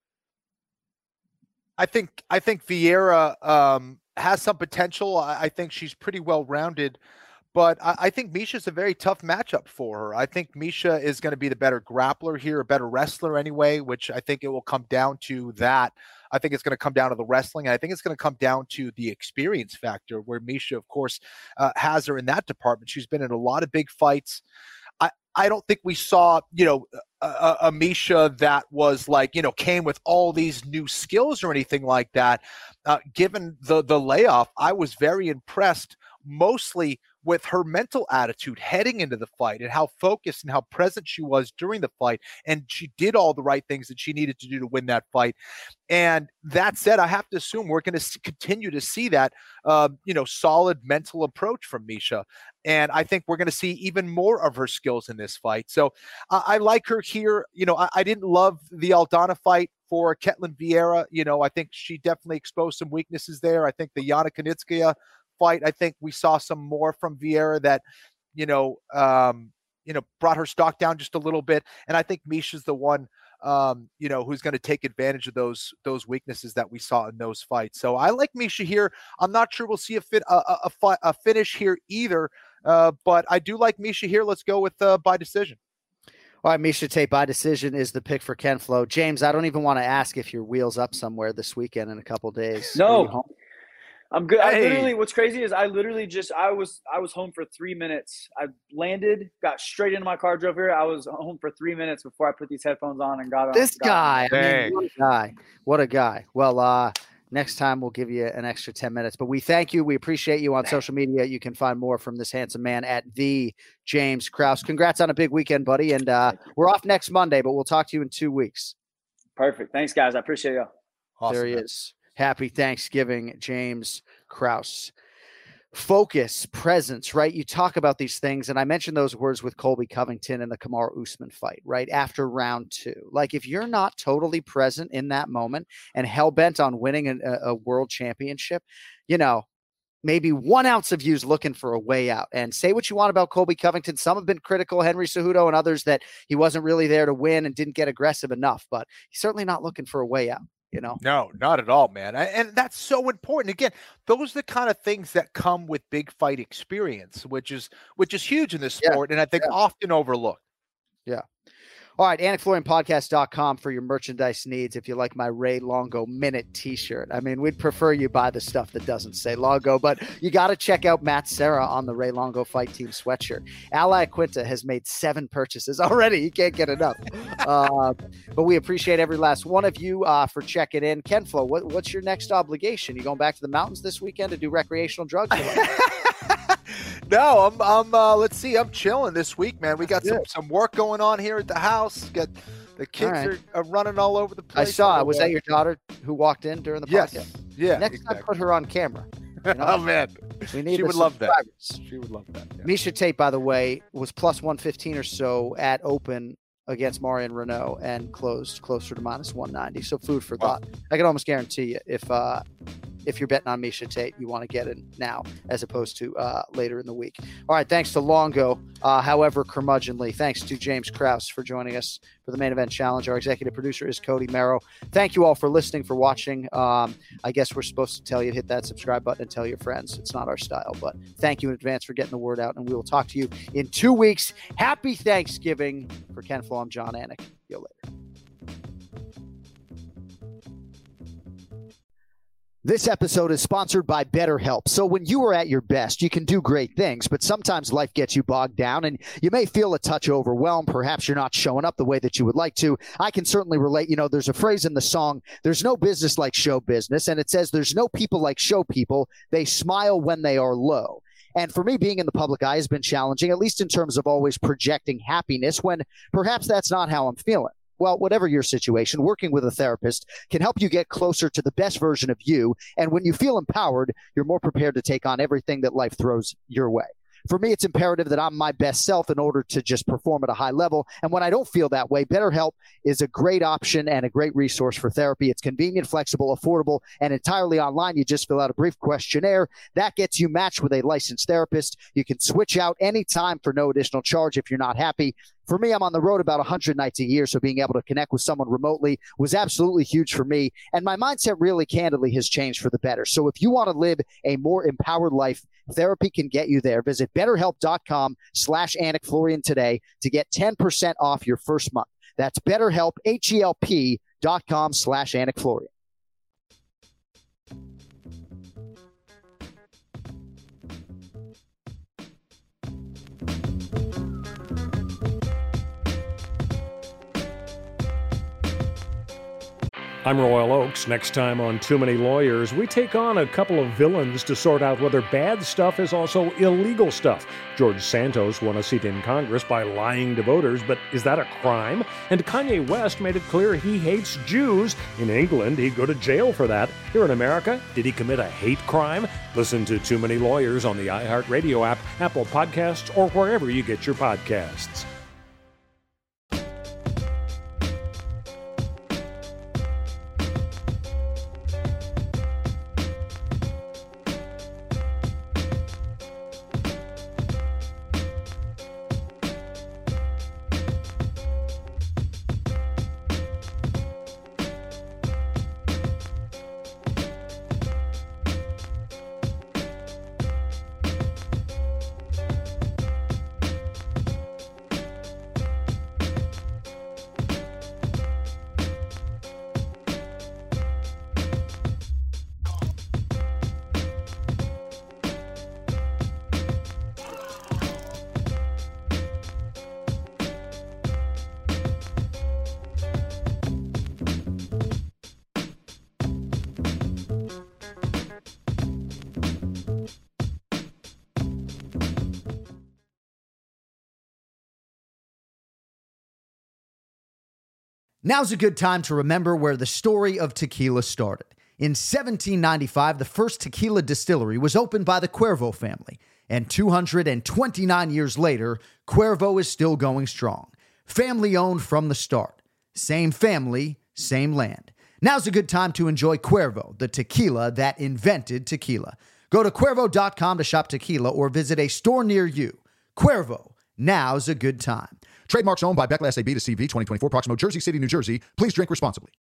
I think I think Vieira um, has some potential. I, I think she's pretty well rounded, but I, I think Misha's a very tough matchup for her. I think Misha is going to be the better grappler here, a better wrestler anyway, which I think it will come down to that. I think it's going to come down to the wrestling. And I think it's going to come down to the experience factor, where Misha, of course, uh, has her in that department. She's been in a lot of big fights. I, I don't think we saw, you know, a, a Misha that was like, you know, came with all these new skills or anything like that. Uh, given the the layoff, I was very impressed, mostly with her mental attitude heading into the fight and how focused and how present she was during the fight. And she did all the right things that she needed to do to win that fight. And that said, I have to assume we're going to continue to see that, uh, you know, solid mental approach from Misha. And I think we're going to see even more of her skills in this fight. So uh, I like her here. You know, I, I didn't love the Aldana fight for Ketlin Vieira. You know, I think she definitely exposed some weaknesses there. I think the Yana Kunitskaya fight, I think we saw some more from Vieira that, you know, um, you know, brought her stock down just a little bit. And I think Misha's the one, um, you know, who's going to take advantage of those those weaknesses that we saw in those fights. So I like Misha here. I'm not sure we'll see a fit a a, a, a finish here either, uh, but I do like Misha here. Let's go with uh, by decision. All right, Misha Tate by decision is the pick for Ken Flo. James, I don't even want to ask if your wheel's up somewhere this weekend in a couple days. No. I'm good. I Hey. literally, what's crazy is I literally just, I was, I was home for three minutes. I landed, got straight into my car, drove here. I was home for three minutes before I put these headphones on and got on. This got guy, on. I mean, what a guy. What a guy. Well, uh, next time we'll give you an extra ten minutes, but we thank you. We appreciate you on social media. You can find more from this handsome man at the James Krause. Congrats on a big weekend, buddy. And uh, we're off next Monday, but we'll talk to you in two weeks. Perfect. Thanks, guys. I appreciate you. Awesome, there he man. is. Happy Thanksgiving, James Krause. Focus, presence, right? You talk about these things, and I mentioned those words with Colby Covington and the Kamaru Usman fight, right? After round two. Like, if you're not totally present in that moment and hell-bent on winning a, a world championship, you know, maybe one ounce of you's looking for a way out. And say what you want about Colby Covington. Some have been critical, Henry Cejudo and others, that he wasn't really there to win and didn't get aggressive enough, but he's certainly not looking for a way out. You know, no, not at all, man. And that's so important. Again, those are the kind of things that come with big fight experience, which is which is huge in this sport, yeah, and I think yeah. often overlooked. Yeah. All right, Anik Florian Podcast dot com for your merchandise needs. If you like my Ray Longo Minute t-shirt, I mean, we'd prefer you buy the stuff that doesn't say Longo, but you got to check out Matt Serra on the Ray Longo Fight Team sweatshirt. Ally Quinta has made seven purchases already. You can't get enough. uh, but we appreciate every last one of you uh, for checking in. Ken Flo, what, what's your next obligation? You going back to the mountains this weekend to do recreational drugs? No, I'm, I'm, uh, let's see, I'm chilling this week, man. We got some, some work going on here at the house. Got the kids right. are, are running all over the place. I saw, was that your daughter who walked in during the yes. podcast? Yeah. Next exactly. time, put her on camera. You know? Oh, man. We need she would love that. She would love that. Yeah. Misha Tate, by the way, was plus one fifteen or so at open against Marion Renault and closed closer to minus one ninety. So food for wow. thought. I can almost guarantee you if, uh, if you're betting on Misha Tate, you want to get in now as opposed to uh, later in the week. All right, thanks to Longo, uh, however curmudgeonly. Thanks to James Krause for joining us for the Main Event Challenge. Our executive producer is Cody Merrow. Thank you all for listening, for watching. Um, I guess we're supposed to tell you to hit that subscribe button and tell your friends. It's not our style, but thank you in advance for getting the word out, and we will talk to you in two weeks. Happy Thanksgiving. For Ken Flo, I'm John Anik. See you later. This episode is sponsored by BetterHelp. So when you are at your best, you can do great things, but sometimes life gets you bogged down and you may feel a touch overwhelmed. Perhaps you're not showing up the way that you would like to. I can certainly relate. You know, there's a phrase in the song, there's no business like show business. And it says there's no people like show people. They smile when they are low. And for me, being in the public eye has been challenging, at least in terms of always projecting happiness when perhaps that's not how I'm feeling. Well, whatever your situation, working with a therapist can help you get closer to the best version of you. And when you feel empowered, you're more prepared to take on everything that life throws your way. For me, it's imperative that I'm my best self in order to just perform at a high level. And when I don't feel that way, BetterHelp is a great option and a great resource for therapy. It's convenient, flexible, affordable, and entirely online. You just fill out a brief questionnaire. That gets you matched with a licensed therapist. You can switch out anytime for no additional charge if you're not happy. For me, I'm on the road about one hundred nights a year, so being able to connect with someone remotely was absolutely huge for me. And my mindset really, candidly, has changed for the better. So if you want to live a more empowered life, therapy can get you there. Visit betterhelp.com slash Anik Florian today to get ten percent off your first month. That's betterhelp, H-E-L-P dot com slash Anik Florian. I'm Royal Oakes. Next time on Too Many Lawyers, we take on a couple of villains to sort out whether bad stuff is also illegal stuff. George Santos won a seat in Congress by lying to voters, but is that a crime? And Kanye West made it clear he hates Jews. In England, he'd go to jail for that. Here in America, did he commit a hate crime? Listen to Too Many Lawyers on the iHeartRadio app, Apple Podcasts, or wherever you get your podcasts. Now's a good time to remember where the story of tequila started. In seventeen ninety-five, the first tequila distillery was opened by the Cuervo family, and two hundred twenty-nine years later, Cuervo is still going strong. Family-owned from the start. Same family, same land. Now's a good time to enjoy Cuervo, the tequila that invented tequila. Go to Cuervo dot com to shop tequila or visit a store near you. Cuervo, now's a good time. Trademarks owned by Beckley S A B to C V twenty twenty-four, Proximo, Jersey City, New Jersey. Please drink responsibly.